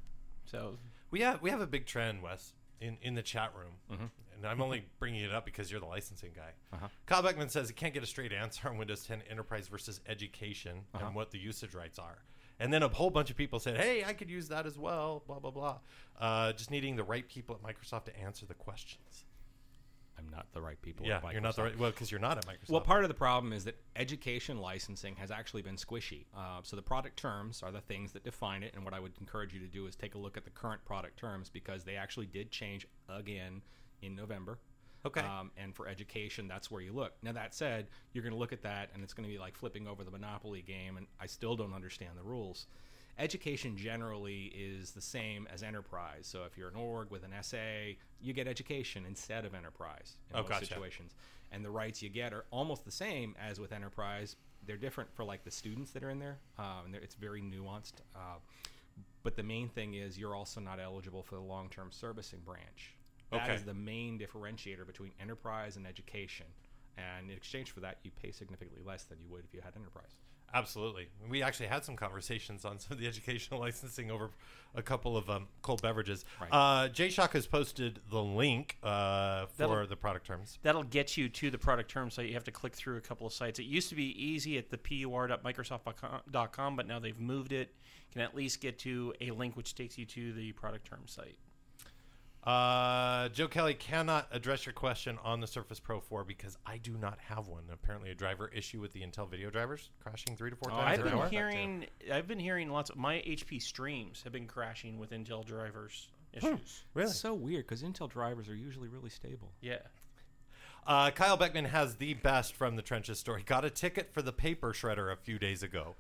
So We have we have a big trend, Wes, in, in the chat room, Mhm. and I'm only bringing it up because you're the licensing guy. Uh-huh. Kyle Beckman says he can't get a straight answer on Windows ten Enterprise versus Education Uh-huh. and what the usage rights are. And then a whole bunch of people said, "Hey, I could use that as well." Blah blah blah. Uh, just needing the right people at Microsoft to answer the questions. I'm not the right people. Yeah, at you're not the Microsoft. right. Well, because you're not at Microsoft. Well, part of the problem is that education licensing has actually been squishy. Uh, so the product terms are the things that define it, and what I would encourage you to do is take a look at the current product terms because they actually did change again in November. Okay. Um, and for education, that's where you look. Now, that said, you're going to look at that, and it's going to be like flipping over the Monopoly game, and I still don't understand the rules. Education generally is the same as enterprise. So if you're an org with an S A, you get education instead of enterprise in Oh, most gotcha. situations. And the rights you get are almost the same as with enterprise. They're different for like the students that are in there, um, and they're- it's very nuanced. Uh, but the main thing is you're also not eligible for the long-term servicing branch. That Okay. is the main differentiator between enterprise and education. And in exchange for that, you pay significantly less than you would if you had enterprise. Absolutely. We actually had some conversations on some of the educational licensing over a couple of um, cold beverages. Right. Uh, J-Shock has posted the link uh, for That'll- the product terms. That'll get you to the product terms site. You have to click through a couple of sites. It used to be easy at the pur dot microsoft dot com, but now they've moved it. You can at least get to a link which takes you to the product terms site. Uh, Joe Kelly cannot address your question on the Surface Pro four because I do not have one. Apparently, a driver issue with the Intel video drivers crashing three to four Oh, times I've an been hour. hearing, I've been hearing lots of my H P streams have been crashing with Intel drivers issues. Really? It's so weird because Intel drivers are usually really stable. Yeah. Uh, Kyle Beckman has the best from the Trenches story. Got a ticket for the paper shredder a few days ago.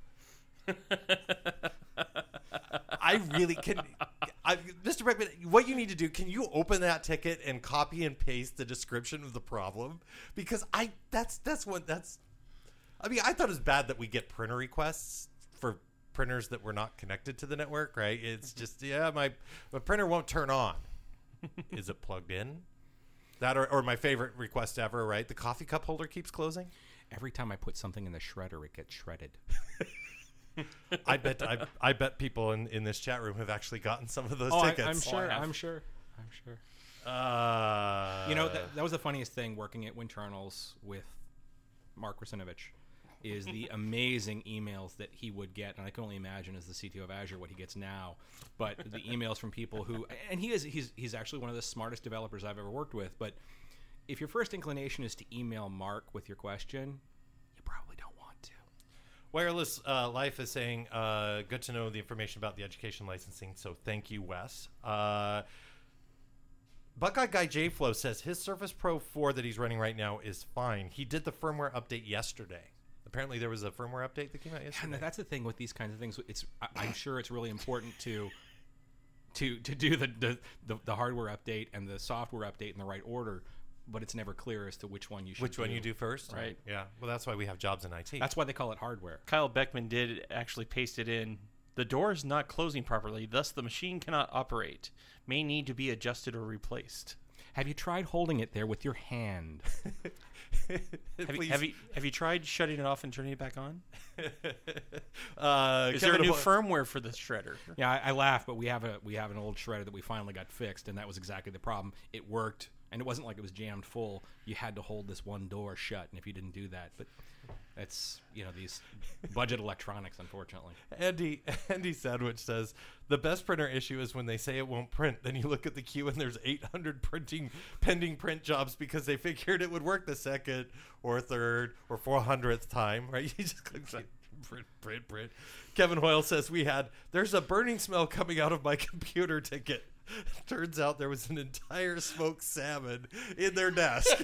I really can. I, Mister Beckman, what you need to do, can you open that ticket and copy and paste the description of the problem? Because I that's that's what that's. I mean, I thought it was bad that we get printer requests for printers that were not connected to the network, right? It's just yeah, my my printer won't turn on. Is it plugged in? That or, or my favorite request ever, right? The coffee cup holder keeps closing. Every time I put something in the shredder, it gets shredded. I bet I, I bet people in, in this chat room have actually gotten some of those Oh, I, tickets. I'm sure. have. I'm sure. I'm sure. Uh, You know, that, that was the funniest thing working at Winternals with Mark Rusinovich is the amazing emails that he would get, and I can only imagine as the C T O of Azure what he gets now. But the emails from people who, and he is he's he's actually one of the smartest developers I've ever worked with. But if your first inclination is to email Mark with your question, you probably don't want to. Wireless uh, Life is saying, uh, good to know the information about the education licensing, so thank you, Wes. Uh, Buckeye Guy J-Flow says his Surface Pro four that he's running right now is fine. He did the firmware update yesterday. Apparently there was a firmware update that came out yesterday. And that's the thing with these kinds of things. It's I, I'm sure it's really important to to to do the, the the the hardware update and the software update in the right order, but it's never clear as to which one you should. Which one do. you do first? Right. Yeah. Well, that's why we have jobs in I T. That's why they call it hardware. Kyle Beckman did actually paste it in. The door is not closing properly, thus the machine cannot operate. May need to be adjusted or replaced. Have you tried holding it there with your hand? Have you, have you have you tried shutting it off and turning it back on? uh, Is Kevin there a new Ho- firmware for the shredder? Yeah, I, I laugh, but we have a we have an old shredder that we finally got fixed, and that was exactly the problem. It worked, and it wasn't like it was jammed full. You had to hold this one door shut, and if you didn't do that, but that's you know these budget electronics, unfortunately. Andy Andy Sandwich says the best printer issue is when they say it won't print. Then you look at the queue and there's eight hundred printing pending print jobs because they figured it would work the second or third or four hundredth time. Right? You just click print, print, print. Kevin Hoyle says we had there's a burning smell coming out of my computer ticket. Turns out there was an entire smoked salmon in their desk.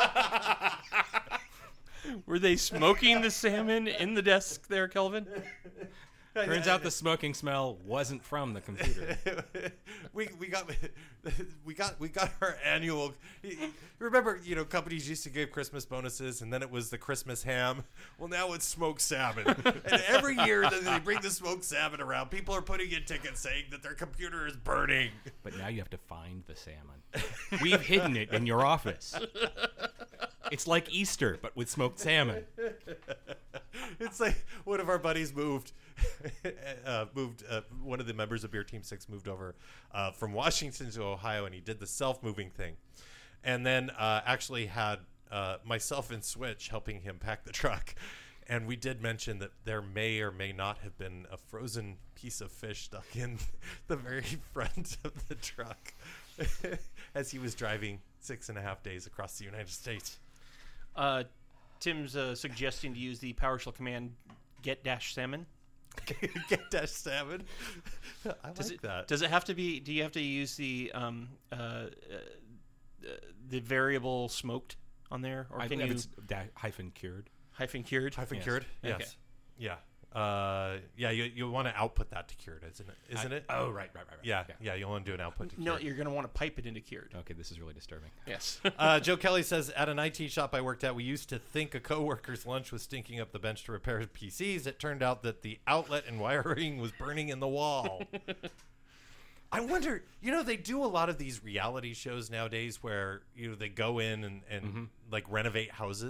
Were they smoking the salmon in the desk there, Kelvin? Turns out the smoking smell wasn't from the computer. we we got we got we got our annual. Remember, you know, companies used to give Christmas bonuses, and then it was the Christmas ham. Well, now it's smoked salmon, and every year that they bring the smoked salmon around, people are putting in tickets saying that their computer is burning. But now you have to find the salmon. We've hidden it in your office. It's like Easter, but with smoked salmon. It's like one of our buddies moved, uh, moved. Uh, one of the members of Beer Team Six moved over uh, from Washington to Ohio, and he did the self-moving thing, and then uh, actually had uh, myself and Switch helping him pack the truck. And we did mention that there may or may not have been a frozen piece of fish stuck in the very front of the truck as he was driving six and a half days across the United States. Uh, Tim's uh, suggesting to use the PowerShell command get dash salmon. Get dash salmon. I Does like it, that. Does it have to be? Do you have to use the um, uh, uh, the variable smoked on there, or I can believe you it's da- hyphen cured. hyphen cured? Hyphen Yes. cured? Yes. Okay. Yeah. Uh, yeah, you you want to output that to cured, isn't it? Isn't I- it? Oh, right, right, right, right. Yeah, yeah, you'll want to do an output to No, cured. you're going to want to pipe it into cured. Okay, this is really disturbing. Yes. Uh, Joe Kelly says, at an I T shop I worked at, we used to think a coworker's lunch was stinking up the bench to repair P Cs. It turned out that the outlet and wiring was burning in the wall. I wonder, you know, they do a lot of these reality shows nowadays where, you know, they go in and, and Mm-hmm. like renovate houses.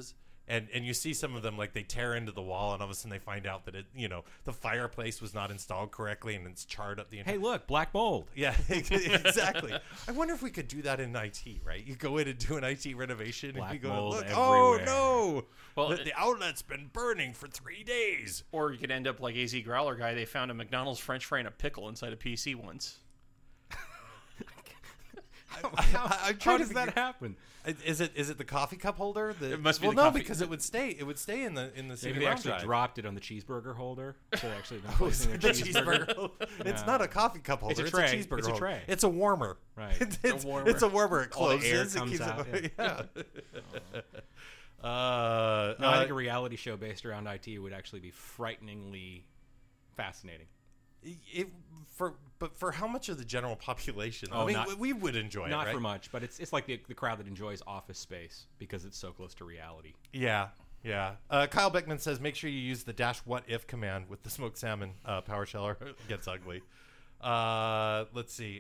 And and you see some of them, like, they tear into the wall, and all of a sudden they find out that it, you know, the fireplace was not installed correctly, and it's charred up the entire. Hey, look, black mold. Yeah, exactly. I wonder if we could do that in I T, right? You go in and do an I T renovation, Black and you go, mold look, everywhere. oh no, Well, the, it- the outlet's been burning for three days. Or you could end up like A Z Growler guy. They found a McDonald's French fry and a pickle inside a P C once. How, I'm how trying to does that figure- happen? Is it is it the coffee cup holder? The, It must be well, the no, coffee- because it would stay. It would stay in the in the Maybe CD they ROM actually drive. dropped it on the cheeseburger holder. So they actually been Oh, it's placing the their cheeseburger. cheeseburger. It's Yeah. not a coffee cup holder. It's a It's tray. a cheeseburger It's a holder. tray. It's a warmer. Right. It's, a it's, warmer. it's a warmer. It All the closes. air it comes keeps out, It, yeah. yeah. uh, No, I uh, think a reality show based around I T would actually be frighteningly fascinating. it, for but for how much of the general population? Oh, I mean, not- we, we would enjoy Not it, right? for much, but it's it's like the, the crowd that enjoys Office Space because it's so close to reality. Yeah, yeah. Uh, Kyle Beckman says, make sure you use the dash what if command with the smoked salmon uh, power shell or it gets ugly. Uh, let's see.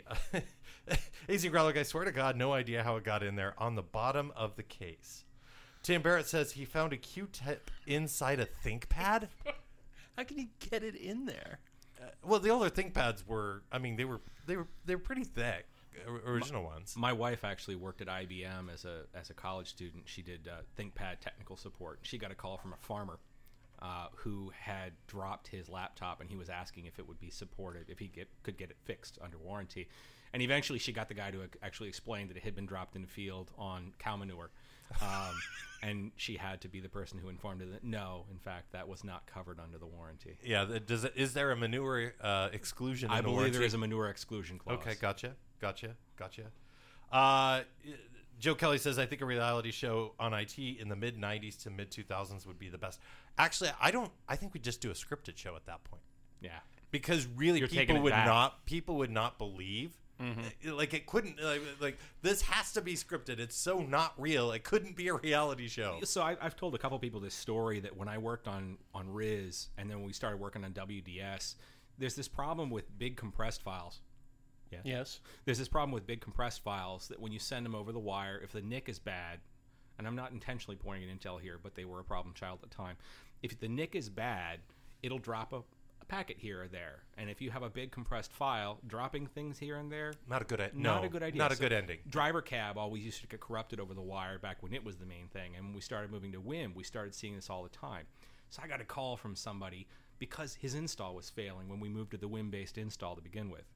A Z Growler, I swear to God, no idea how it got in there on the bottom of the case. Tim Barrett says he found a Q-tip inside a ThinkPad. How can you get it in there? Uh, well, the older ThinkPads were, I mean, they were they were they were pretty thick, or- original ones. My wife actually worked at I B M as a as a college student. She did uh, ThinkPad technical support. She got a call from a farmer uh, who had dropped his laptop, and he was asking if it would be supported, if he get, could get it fixed under warranty. And eventually, she got the guy to ac- actually explain that it had been dropped in the field on cow manure. Um, and she had to be the person who informed her that no, in fact, that was not covered under the warranty. Yeah, the- does it, is there a manure uh, exclusion? I in the believe there warranty? is a manure exclusion clause. Okay, gotcha, gotcha, gotcha. Uh, Joe Kelly says, I think a reality show on I T in the mid nineties to mid two thousands would be the best. Actually, I don't. I think we just do a scripted show at that point Yeah. because really You're taking people it would back. not people would not believe. Like it couldn't like, like this has to be scripted. It's so not real. It couldn't be a reality show. So I, I've told a couple people this story that when I worked on on Riz and then we started working on W D S, there's this problem with big compressed files. Yeah. Yes. There's this problem with big compressed files that when you send them over the wire, if the N I C is bad, and I'm not intentionally pointing at Intel here, but they were a problem child at the time. If the N I C is bad, it'll drop a, a packet here or there. And if you have a big compressed file, dropping things here and there, Not a good. e- not no, a good idea. Not a So good ending. Driver cab always used to get corrupted over the wire back when it was the main thing. And when we started moving to W I M, we started seeing this all the time. So I got a call from somebody because his install was failing when we moved to the W I M-based install to begin with.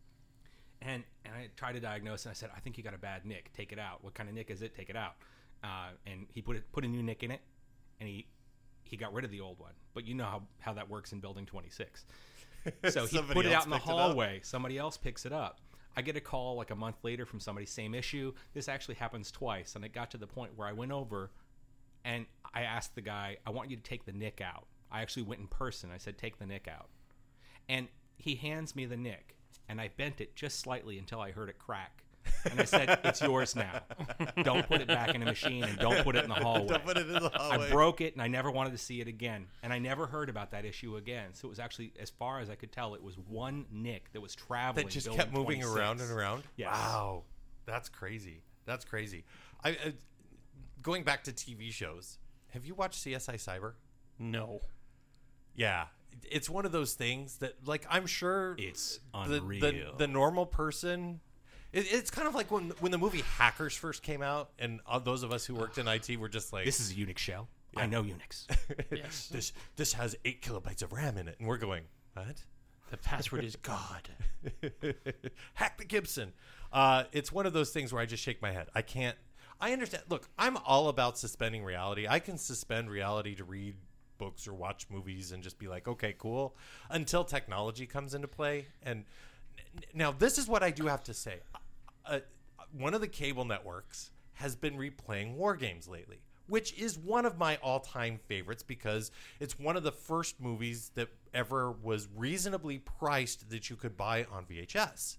And and I tried to diagnose, and I said, I think you got a bad N I C. Take it out. What kind of N I C is it? Take it out. Uh, and he put it put a new N I C in it, and he he got rid of the old one. But you know how, how that works in Building twenty-six. So he Somebody put it else out in the picked it up. hallway. Somebody else picks it up. I get a call like a month later from somebody, same issue. This actually happens twice. And it got to the point where I went over and I asked the guy, I want you to take the N I C out. I actually went in person. I said, take the N I C out. And he hands me the N I C. And I bent it just slightly until I heard it crack. And I said, it's yours now. Don't put it back in a machine and don't put it in the hallway. Don't put it in the hallway. I broke it and I never wanted to see it again. And I never heard about that issue again. So it was actually, as far as I could tell, it was one N I C that was traveling. that just Building kept moving twenty-six. around and around. Yes. Wow, that's crazy. That's crazy. I, I going back to T V shows. Have you watched C S I Cyber? No. Yeah, it's one of those things that, like, I'm sure It's the, unreal. the, the normal person. It, it's kind of like when when the movie Hackers first came out, and uh, those of us who worked in I T were just like, This is a Unix shell. I know Unix. Yes. this this has eight kilobytes of RAM in it, and we're going, what? The password is God. Hack the Gibson. Uh, it's one of those things where I just shake my head. I can't. I understand. Look, I'm all about suspending reality. I can suspend reality to read books or watch movies and just be like, okay, cool, until technology comes into play. And n- now this is what I do have to say. Uh, one of the cable networks has been replaying War Games lately, which is one of my all-time favorites because it's one of the first movies that ever was reasonably priced that you could buy on V H S.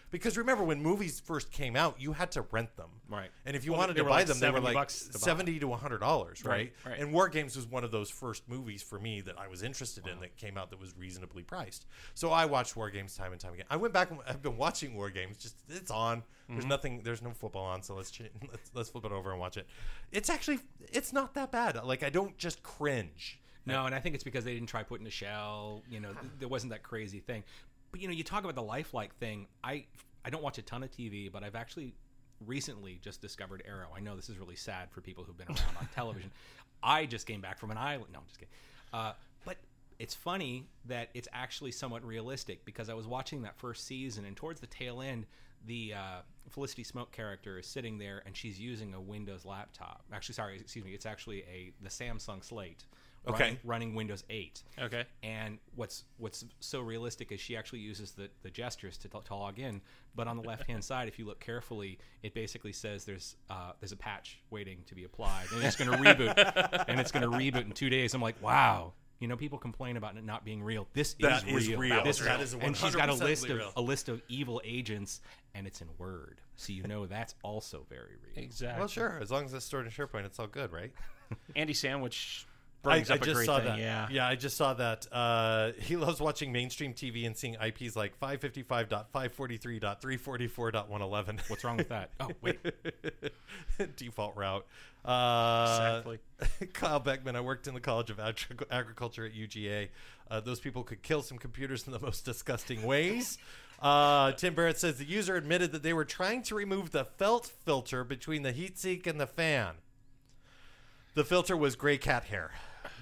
Because remember, when movies first came out, you had to rent them. Right. And if you Well, wanted they to were buy like them, they were seventy like bucks to buy. seventy to one hundred dollars, right? Right, right. And War Games was one of those first movies for me that I was interested in that came out that was reasonably priced. So I watched War Games time and time again. I went back and I've been watching War Games. Just it's on. There's nothing. There's no football on, so let's, ch- let's let's flip it over and watch it. It's actually it's not that bad. Like I don't just cringe. No, and I think it's because they didn't try putting a shell. You know, th- there wasn't that crazy thing. But you know, you talk about the lifelike thing. I I don't watch a ton of T V, but I've actually recently just discovered Arrow. I know this is really sad for people who've been around on television. I just came back from an island. No, I'm just kidding. Uh, but it's funny that it's actually somewhat realistic because I was watching that first season, and towards the tail end, the uh, Felicity Smoke character is sitting there, and she's using a Windows laptop. Actually, sorry, excuse me. It's actually a the Samsung Slate. Okay. Running, running Windows eight. Okay. And what's what's so realistic is she actually uses the, the gestures to, to log in. But on the left hand side, if you look carefully, it basically says there's uh, there's a patch waiting to be applied, and it's going to reboot, and it's going to reboot in two days. I'm like, wow. You know, people complain about it not being real. This That is is real. real. This That is and she's got a list of real. a list of evil agents, and it's in Word, so you know that's also very real. Exactly. Well, sure. As long as it's stored in SharePoint, it's all good, right? Andy Sandwich I, brings I up a just great saw thing. that. Yeah. yeah, I just saw that. Uh, he loves watching mainstream T V and seeing I Ps like five fifty-five dot five forty-three dot three forty-four dot one eleven. What's wrong with that? Oh, wait. Default route. Uh, Exactly. Kyle Beckman. I worked in the College of Agri- Agriculture at U G A. Uh, those people could kill some computers in the most disgusting ways. Uh, Tim Barrett says the user admitted that they were trying to remove the felt filter between the heatsink and the fan. The filter was gray cat hair.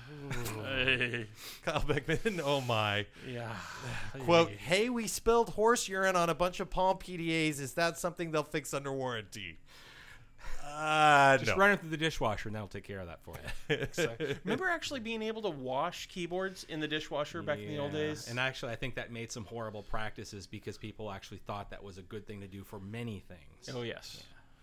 Hey. Kyle Beckman, oh my. Yeah. Quote, hey, we spilled horse urine on a bunch of Palm P D As. Is that something they'll fix under warranty? Uh, Just no. run it through the dishwasher, and that'll take care of that for you. Remember actually being able to wash keyboards in the dishwasher back in the old Yeah. days? And actually, I think that made some horrible practices because people actually thought that was a good thing to do for many things. Oh, yes.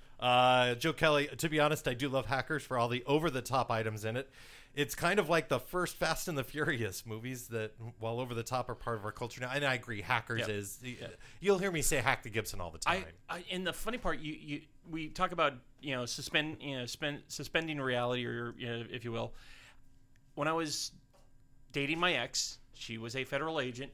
Uh, Joe Kelly, to be honest, I do love Hackers for all the over-the-top items in it. It's kind of like the first Fast and the Furious movies that, while over the top, are part of our culture now. And I agree, Hackers Yep. is. You'll hear me say Hack the Gibson all the time. I, I and the funny part, you, you we talk about you know suspend you know spend, suspending reality, or you know, if you will. When I was dating my ex, she was a federal agent.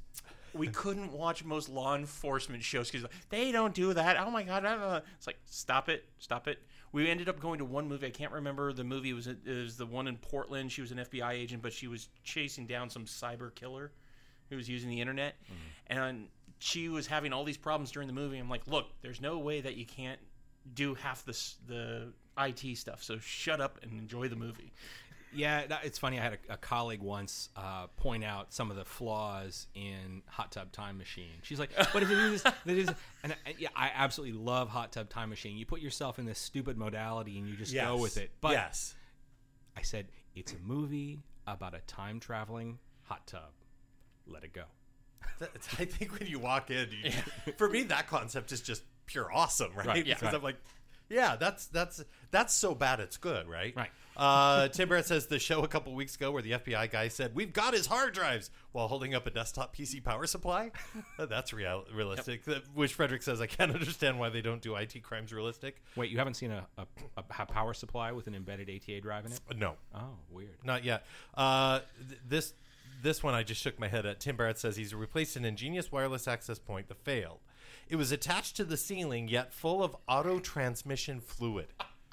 We couldn't watch most law enforcement shows because they don't do that. Oh my god! I don't know. It's like stop it, stop it. We ended up going to one movie. I can't remember the movie. It was it was the one in Portland. She was an F B I agent, but she was chasing down some cyber killer who was using the internet, mm-hmm. and she was having all these problems during the movie. I'm like, look, there's no way that you can't do half the the I T stuff. So shut up and enjoy the movie. Yeah, that- it's funny. I had a, a colleague once uh, point out some of the flaws in Hot Tub Time Machine. She's like, "But if it is, that is," and I, yeah, I absolutely love Hot Tub Time Machine. You put yourself in this stupid modality and you just yes. go with it. But yes. I said it's a movie about a time traveling hot tub. Let it go. That's- I think when you walk in, you, for me, that concept is just pure awesome, right? Right, yeah. Because Right. I'm like, yeah, that's that's that's so bad it's good, right? Right. Uh, Tim Barrett says the show a couple weeks ago where the F B I guy said, we've got his hard drives while holding up a desktop P C power supply. That's real, realistic. Yep. Which Frederick says, I can't understand why they don't do I T crimes realistic. Wait, you haven't seen a, a, a power supply with an embedded A T A drive in it? No. Oh, weird. Not yet. Uh, th- this this one I just shook my head at. Tim Barrett says he's replaced an ingenious wireless access point that failed. It was attached to the ceiling, yet full of auto transmission fluid.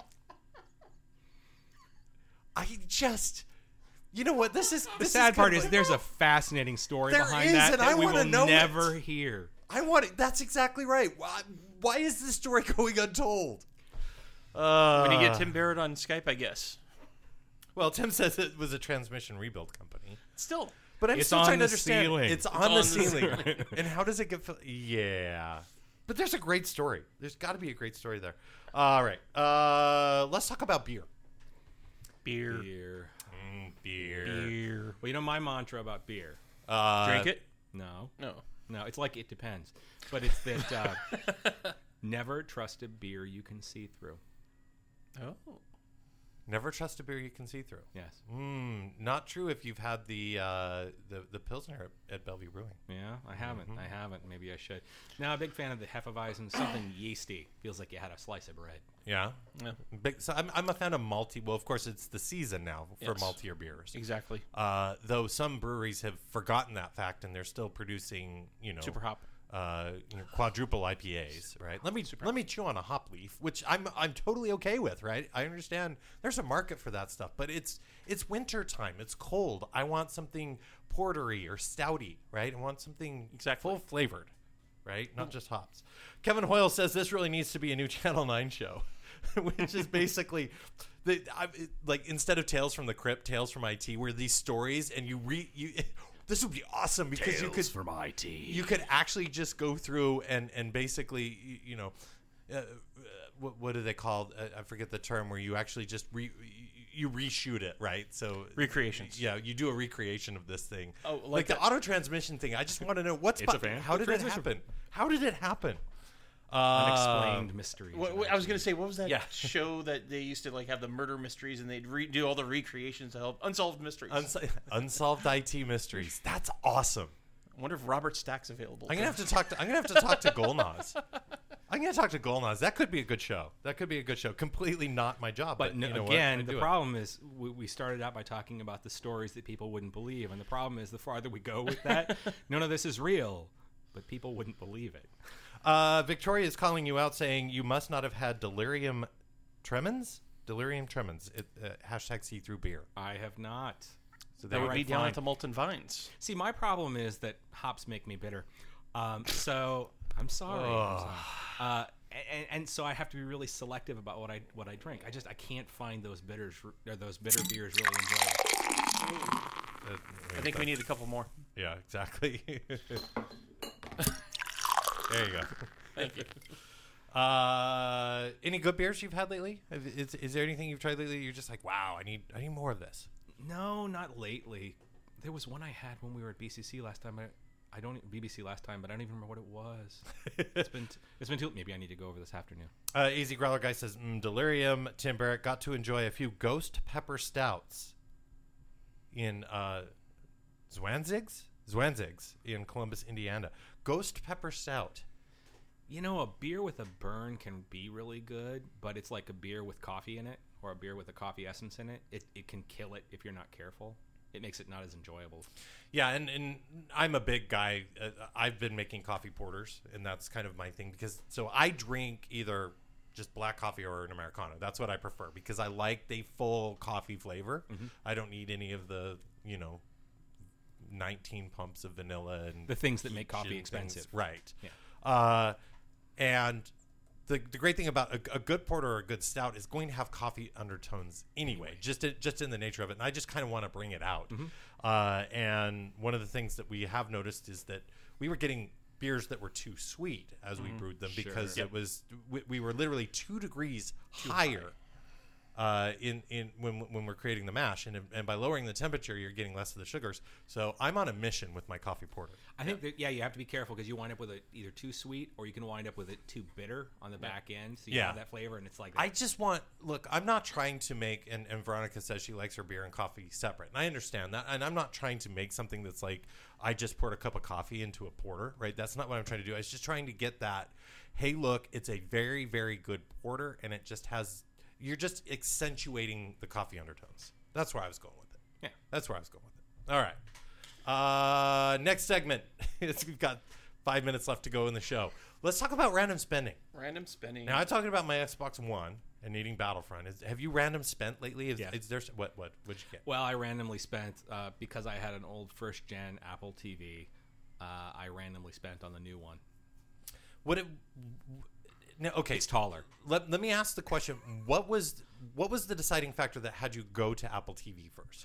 I just, you know what? This is The this sad is part kind is of there's like, a fascinating story There behind is, that and that I we wanna will know never it. hear. I want it. That's exactly right. Why, why is this story going untold? Uh, When you get Tim Barrett on Skype, I guess. well, Tim says it was a transmission rebuild company. Still, But I'm It's still on trying to the understand. ceiling. It's, It's on, on the the ceiling. ceiling. And how does it get... Fill- yeah. But there's a great story. There's got to be a great story there. All right. Uh, let's talk about beer. beer, Beer. Mm, beer. beer. Well, you know my mantra about beer? Uh, Drink it? No. No. No, it's like it depends. But it's that uh, never trust a beer you can see through. Oh. Never trust a beer you can see through. Yes. Mm, not true if you've had the uh, the the Pilsner at, at Bellevue Brewing. Yeah, I haven't. Mm-hmm. I haven't. Maybe I should. Now, a big fan of the Hefeweizen. Something yeasty. Feels like you had a slice of bread. Yeah. Yeah. Big, so I'm, I'm a fan of malty. Well, of course, it's the season now for Yes. maltier beers. Exactly. Uh, though some breweries have forgotten that fact and they're still producing, you know, Super hop. uh, you know, quadruple I P As, right? Let me let me chew on a hop leaf, which I'm I'm totally okay with, right? I understand there's a market for that stuff, but it's it's winter time, it's cold. I want something portery or stouty, right? I want something Exactly. full flavored, right? Not just hops. Kevin Hoyle says this really needs to be a new Channel Nine show, which is basically. The, I, it- like instead of Tales from the Crypt, Tales from I T, where these stories and you read you. This would be awesome because you could from I T. you could actually just go through and and basically you, you know uh, uh, what, what do they call uh, I forget the term where you actually just re, you reshoot it, right? So Recreations. yeah, you do a recreation of this thing. Oh, like, like the that- auto transmission thing. I just want to know what's It's a bu- fan. how did it Transmission. happen? How did it happen? Uh, Unexplained mysteries. What, of what- I was I T. going to say, what was that Yeah. show that they used to like have the murder mysteries and they'd re- do all the recreations to help unsolved mysteries? Uns- unsolved I T mysteries. That's awesome. I wonder if Robert Stack's available. I'm gonna have to talk to. I'm gonna have to talk to Golnaz. I'm gonna talk to Golnaz. That could be a good show. That could be a good show. Completely not my job, But but, no, you know what? again, I'd the do it. problem is we, we started out by talking about the stories that people wouldn't believe, and the problem is the farther we go with that, none of this is real, but people wouldn't believe it. Uh, Victoria is calling you out, saying you must not have had delirium tremens. Delirium tremens. It, uh, hashtag see through beer. I have not. So That they would would be down fine. at the Molten Vines. See, my problem is that hops make me bitter. Um, so I'm sorry. I'm sorry. Uh, and, and so I have to be really selective about what I what I drink. I just I can't find those bitters or those bitter beers really enjoyable. Uh, I think we need a couple more. Yeah, exactly. There you go. Thank you. Uh, any good beers you've had lately? Is, is there anything you've tried lately? You're just like, wow, I need I need more of this. No, not lately. There was one I had when we were at B C C last time. I, I don't B B C last time, but I don't even remember what it was. It's been t- it's been too. Maybe I need to go over this afternoon. Uh, Easy Growler Guy says, mm, Delirium. Tim Barrett got to enjoy a few Ghost Pepper Stouts in uh, Zwanzigs? Zwanzigs in Columbus, Indiana. Ghost Pepper Stout. You know, a beer with a burn can be really good, but it's like a beer with coffee in it or a beer with a coffee essence in it. It it can kill it if you're not careful. It makes it not as enjoyable. Yeah, and, and I'm a big guy. Uh, I've been making coffee porters, and that's kind of my thing. Because so I drink either just black coffee or an Americano. That's what I prefer because I like the full coffee flavor. Mm-hmm. I don't need any of the, you know, nineteen pumps of vanilla and The things that make peach coffee and things. expensive. Right. Yeah. Uh, and the the great thing about a, a good porter or a good stout is going to have coffee undertones anyway, just in, just in the nature of it. And I just kind of want to bring it out. Mm-hmm. Uh, and one of the things that we have noticed is that we were getting beers that were too sweet as we brewed them because Sure. it was we, we were literally two degrees higher. Uh, in in when when we're creating the mash, and and by lowering the temperature, you're getting less of the sugars. So I'm on a mission with my coffee porter. I think that, yeah, you have to be careful because you wind up with it either too sweet or you can wind up with it too bitter on the back end. So you Yeah. have that flavor and it's like I just want look. I'm not trying to make, and, and Veronica says she likes her beer and coffee separate, and I understand that. And I'm not trying to make something that's like I just poured a cup of coffee into a porter, right? That's not what I'm trying to do. I was just trying to get that. Hey, look, it's a very very good porter, and it just has. You're just accentuating the coffee undertones. That's where I was going with it. Yeah. That's where I was going with it. All right. Uh, next segment. We've got five minutes left to go in the show. Let's talk about random spending. Random spending. Now, I'm talking about my Xbox One and needing Battlefront. Is, have you random spent lately? Is, Yeah. is there what what what'd you get? Well, I randomly spent uh, because I had an old first gen Apple T V. Uh, I randomly spent on the new one. What it? No, okay. It's taller. Let, let me ask the question. What was what was the deciding factor that had you go to Apple T V first?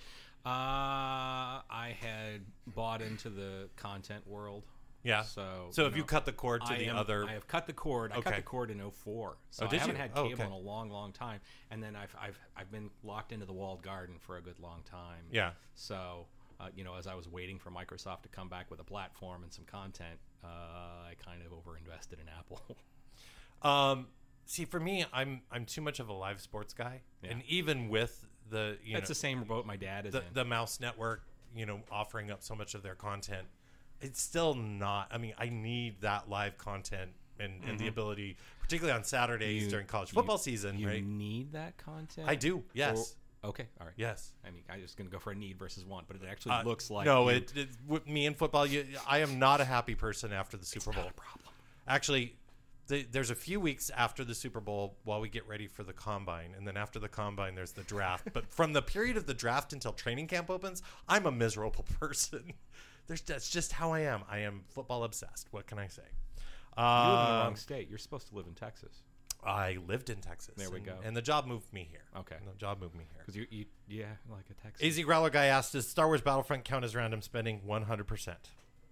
Uh, I had bought into the content world. Yeah. So, so you if you know, cut the cord to I the am- other, I have cut the cord. I Okay. cut the cord in oh four. So Oh, I did haven't you? had Oh, cable okay. in a long, long time. And then I've I've I've been locked into the walled garden for a good long time. yeah. So, uh, you know, as I was waiting for Microsoft to come back with a platform and some content, uh, I kind of overinvested in Apple. Um, see, for me, I'm I'm too much of a live sports guy, Yeah. and even with the you That's know the same boat my dad is the, in. the Mouse Network, you know, offering up so much of their content, it's still not. I mean, I need that live content and, and the ability, particularly on Saturdays You- during college you- football season, you right? need that content. I do. Yes. Or- okay. All right. Yes. I mean, I was going to go for a need versus want, but it actually Uh, looks like no. you- It, it with me in football, you, I am not a happy person after the Super Bowl. not a problem. Actually, the, there's a few weeks after the Super Bowl while we get ready for the combine, and then after the combine, there's the draft. But from the period of the draft until training camp opens, I'm a miserable person. There's that's just how I am. I am football obsessed. What can I say? You live in the Um, wrong state. You're supposed to live in Texas I lived in Texas. There we and, go. And the job moved me here. Okay. And the job moved me here. because you, you, yeah, like a Texas. A Z Growler guy asked, does Star Wars Battlefront count as random spending? one hundred percent.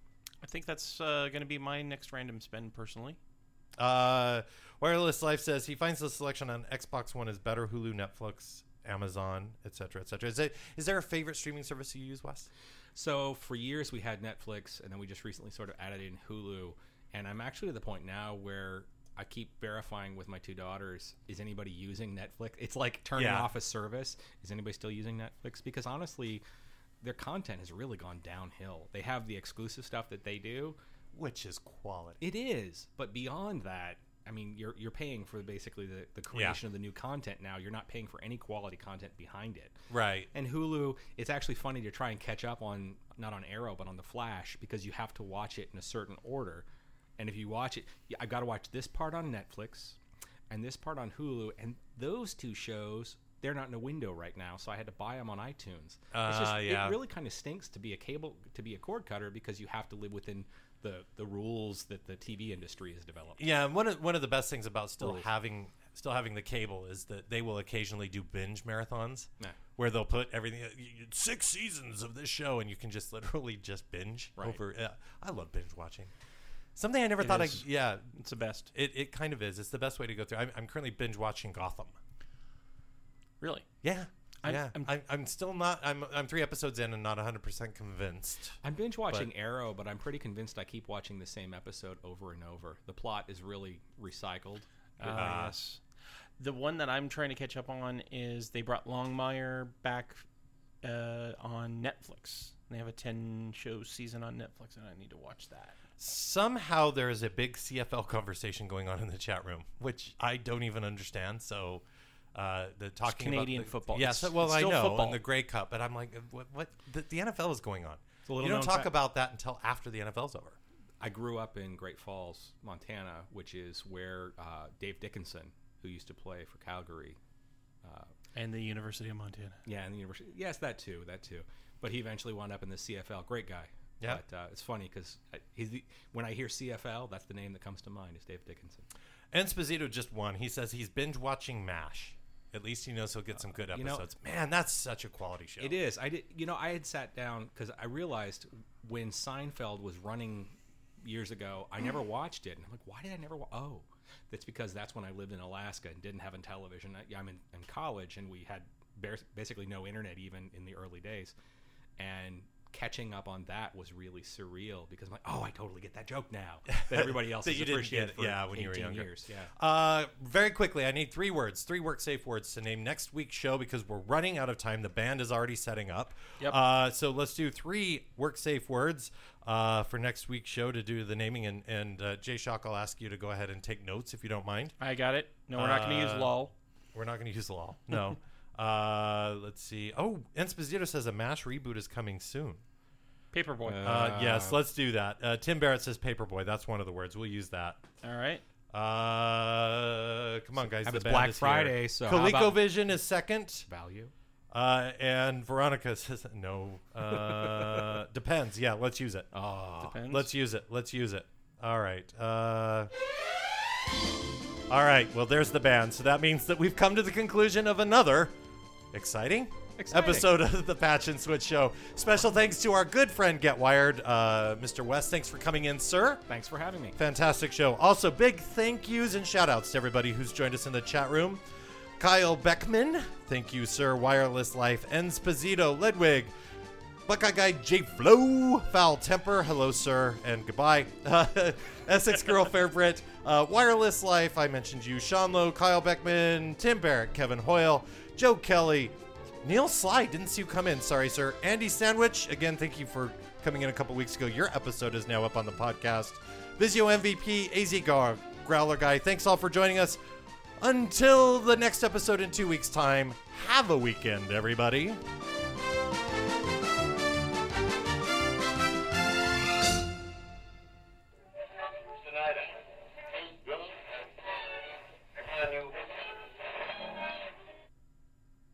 I think that's uh, going to be my next random spend personally. Uh, Wireless Life says he finds the selection on Xbox One is better. Hulu, Netflix, Amazon, et cetera, et cetera. Is, it, is there a favorite streaming service you use, Wes? So for years we had Netflix, and then we just recently sort of added in Hulu. And I'm actually at the point now where I keep verifying with my two daughters, is anybody using Netflix? It's like turning Yeah. off a service. Is anybody still using Netflix? Because honestly, their content has really gone downhill. They have the exclusive stuff that they do. Which is quality. It is, but beyond that, I mean, you're you're paying for basically the, the creation of the new content now. You're not paying for any quality content behind it. Right. And Hulu, it's actually funny to try and catch up on, not on Arrow, but on The Flash, because you have to watch it in a certain order. And if you watch it, yeah, I've got to watch this part on Netflix and this part on Hulu. And those two shows, they're not in a window right now, so I had to buy them on iTunes. It's just, Uh, yeah. It really kind of stinks to be a cable, to be a cord cutter, because you have to live within the, the rules that the T V industry has developed. Yeah, and one of one of the best things about still Rules. having still having the cable is that they will occasionally do binge marathons Yeah. where they'll put everything six seasons of this show and you can just literally just binge Right. over. Yeah, I love binge watching. Something I never It thought is. I yeah It's the best. it, it kind of is. It's the best way to go through. I'm, I'm currently binge watching Gotham. Really? Yeah. I'm- yeah, I'm- I'm, I'm still not. I'm I'm three episodes in and not one hundred percent convinced. I'm binge watching Arrow, but I'm pretty convinced I keep watching the same episode over and over. The plot is really recycled. Uh, yes. The one that I'm trying to catch up on is they brought Longmire back uh, on Netflix. They have a ten show season on Netflix, and I need to watch that. Somehow there is a big C F L conversation going on in the chat room, which I don't even understand. So. Uh, the talking Canadian about the, football. Yes, It's- well, it's I still know, football. and the Grey Cup, but I'm like, what? what the, the N F L is going on. a little You don't known talk fact. about that until after the N F L's over. I grew up in Great Falls, Montana, which is where uh, Dave Dickinson, who used to play for Calgary, uh, And the University of Montana. yeah, in the university. Yes, that too, that too. But he eventually wound up in the C F L. Great guy. Yeah. But uh, it's funny because he's the, when I hear C F L, that's the name that comes to mind is Dave Dickinson. And Esposito just won. He says he's binge watching MASH. At least he knows he'll get some good you know- episodes. Man, that's such a quality show. It is. I did. You know, I had sat down because I realized when Seinfeld was running years ago, I never watched it, and I'm like, why did I never? Wa-? Oh, that's because that's when I lived in Alaska and didn't have a television. I, I'm in, in college, and we had bare, basically no internet even in the early days, and catching up on that was really surreal because I'm like, oh, I totally get that joke now that everybody else That has you didn't appreciated get, for yeah, when you were eighteen younger. years. Yeah. Uh, very quickly, I need three words, three work safe words to name next week's show because we're running out of time. The band is already setting up. Yep. Uh, so let's do three work safe words uh, for next week's show to do the naming. And, and uh, Jay Shock, I'll ask you to go ahead and take notes if you don't mind. I got it. No, we're not going to use Uh, lol. We're not going to use lol. No. uh, let's see. Oh, Esposito says a MASH reboot is coming soon. Paperboy. Uh, yes, let's do that. Uh, Tim Barrett says Paperboy. That's one of the words. We'll use that. All right. Uh, come on, guys. Have The it's band Black is here. Friday, so how about- ColecoVision is second. Value. Uh, and Veronica says no. Uh, depends. Yeah, let's use it. Oh, Depends. Let's use it. Let's use it. All right. Uh, all right. Well, there's the band. So that means that we've come to the conclusion of another exciting, Exciting. episode of the Patch and Switch Show. Special thanks to our good friend Get Wired, uh, Mister West. Thanks for coming in, sir. thanks for having me. Fantastic show. Also, big thank yous and shout outs to everybody who's joined us in the chat room. Kyle Beckman, thank you, sir. Wireless Life, Esposito, Ledwig, Buckeye Guy J Flow, Foul Temper, hello sir, and goodbye. Uh, Essex Girl Fairbritt, uh, Wireless Life, I mentioned you. Sean Lowe, Kyle Beckman, Tim Barrett, Kevin Hoyle, Joe Kelly, Neil Sly, didn't see you come in, sorry sir. Andy Sandwich, again, thank you for coming in a couple weeks ago. Your episode is now up on the podcast. Vizio M V P, A Z Gar, Growler Guy, thanks all for joining us. Until the next episode in two weeks' time, have a weekend, everybody.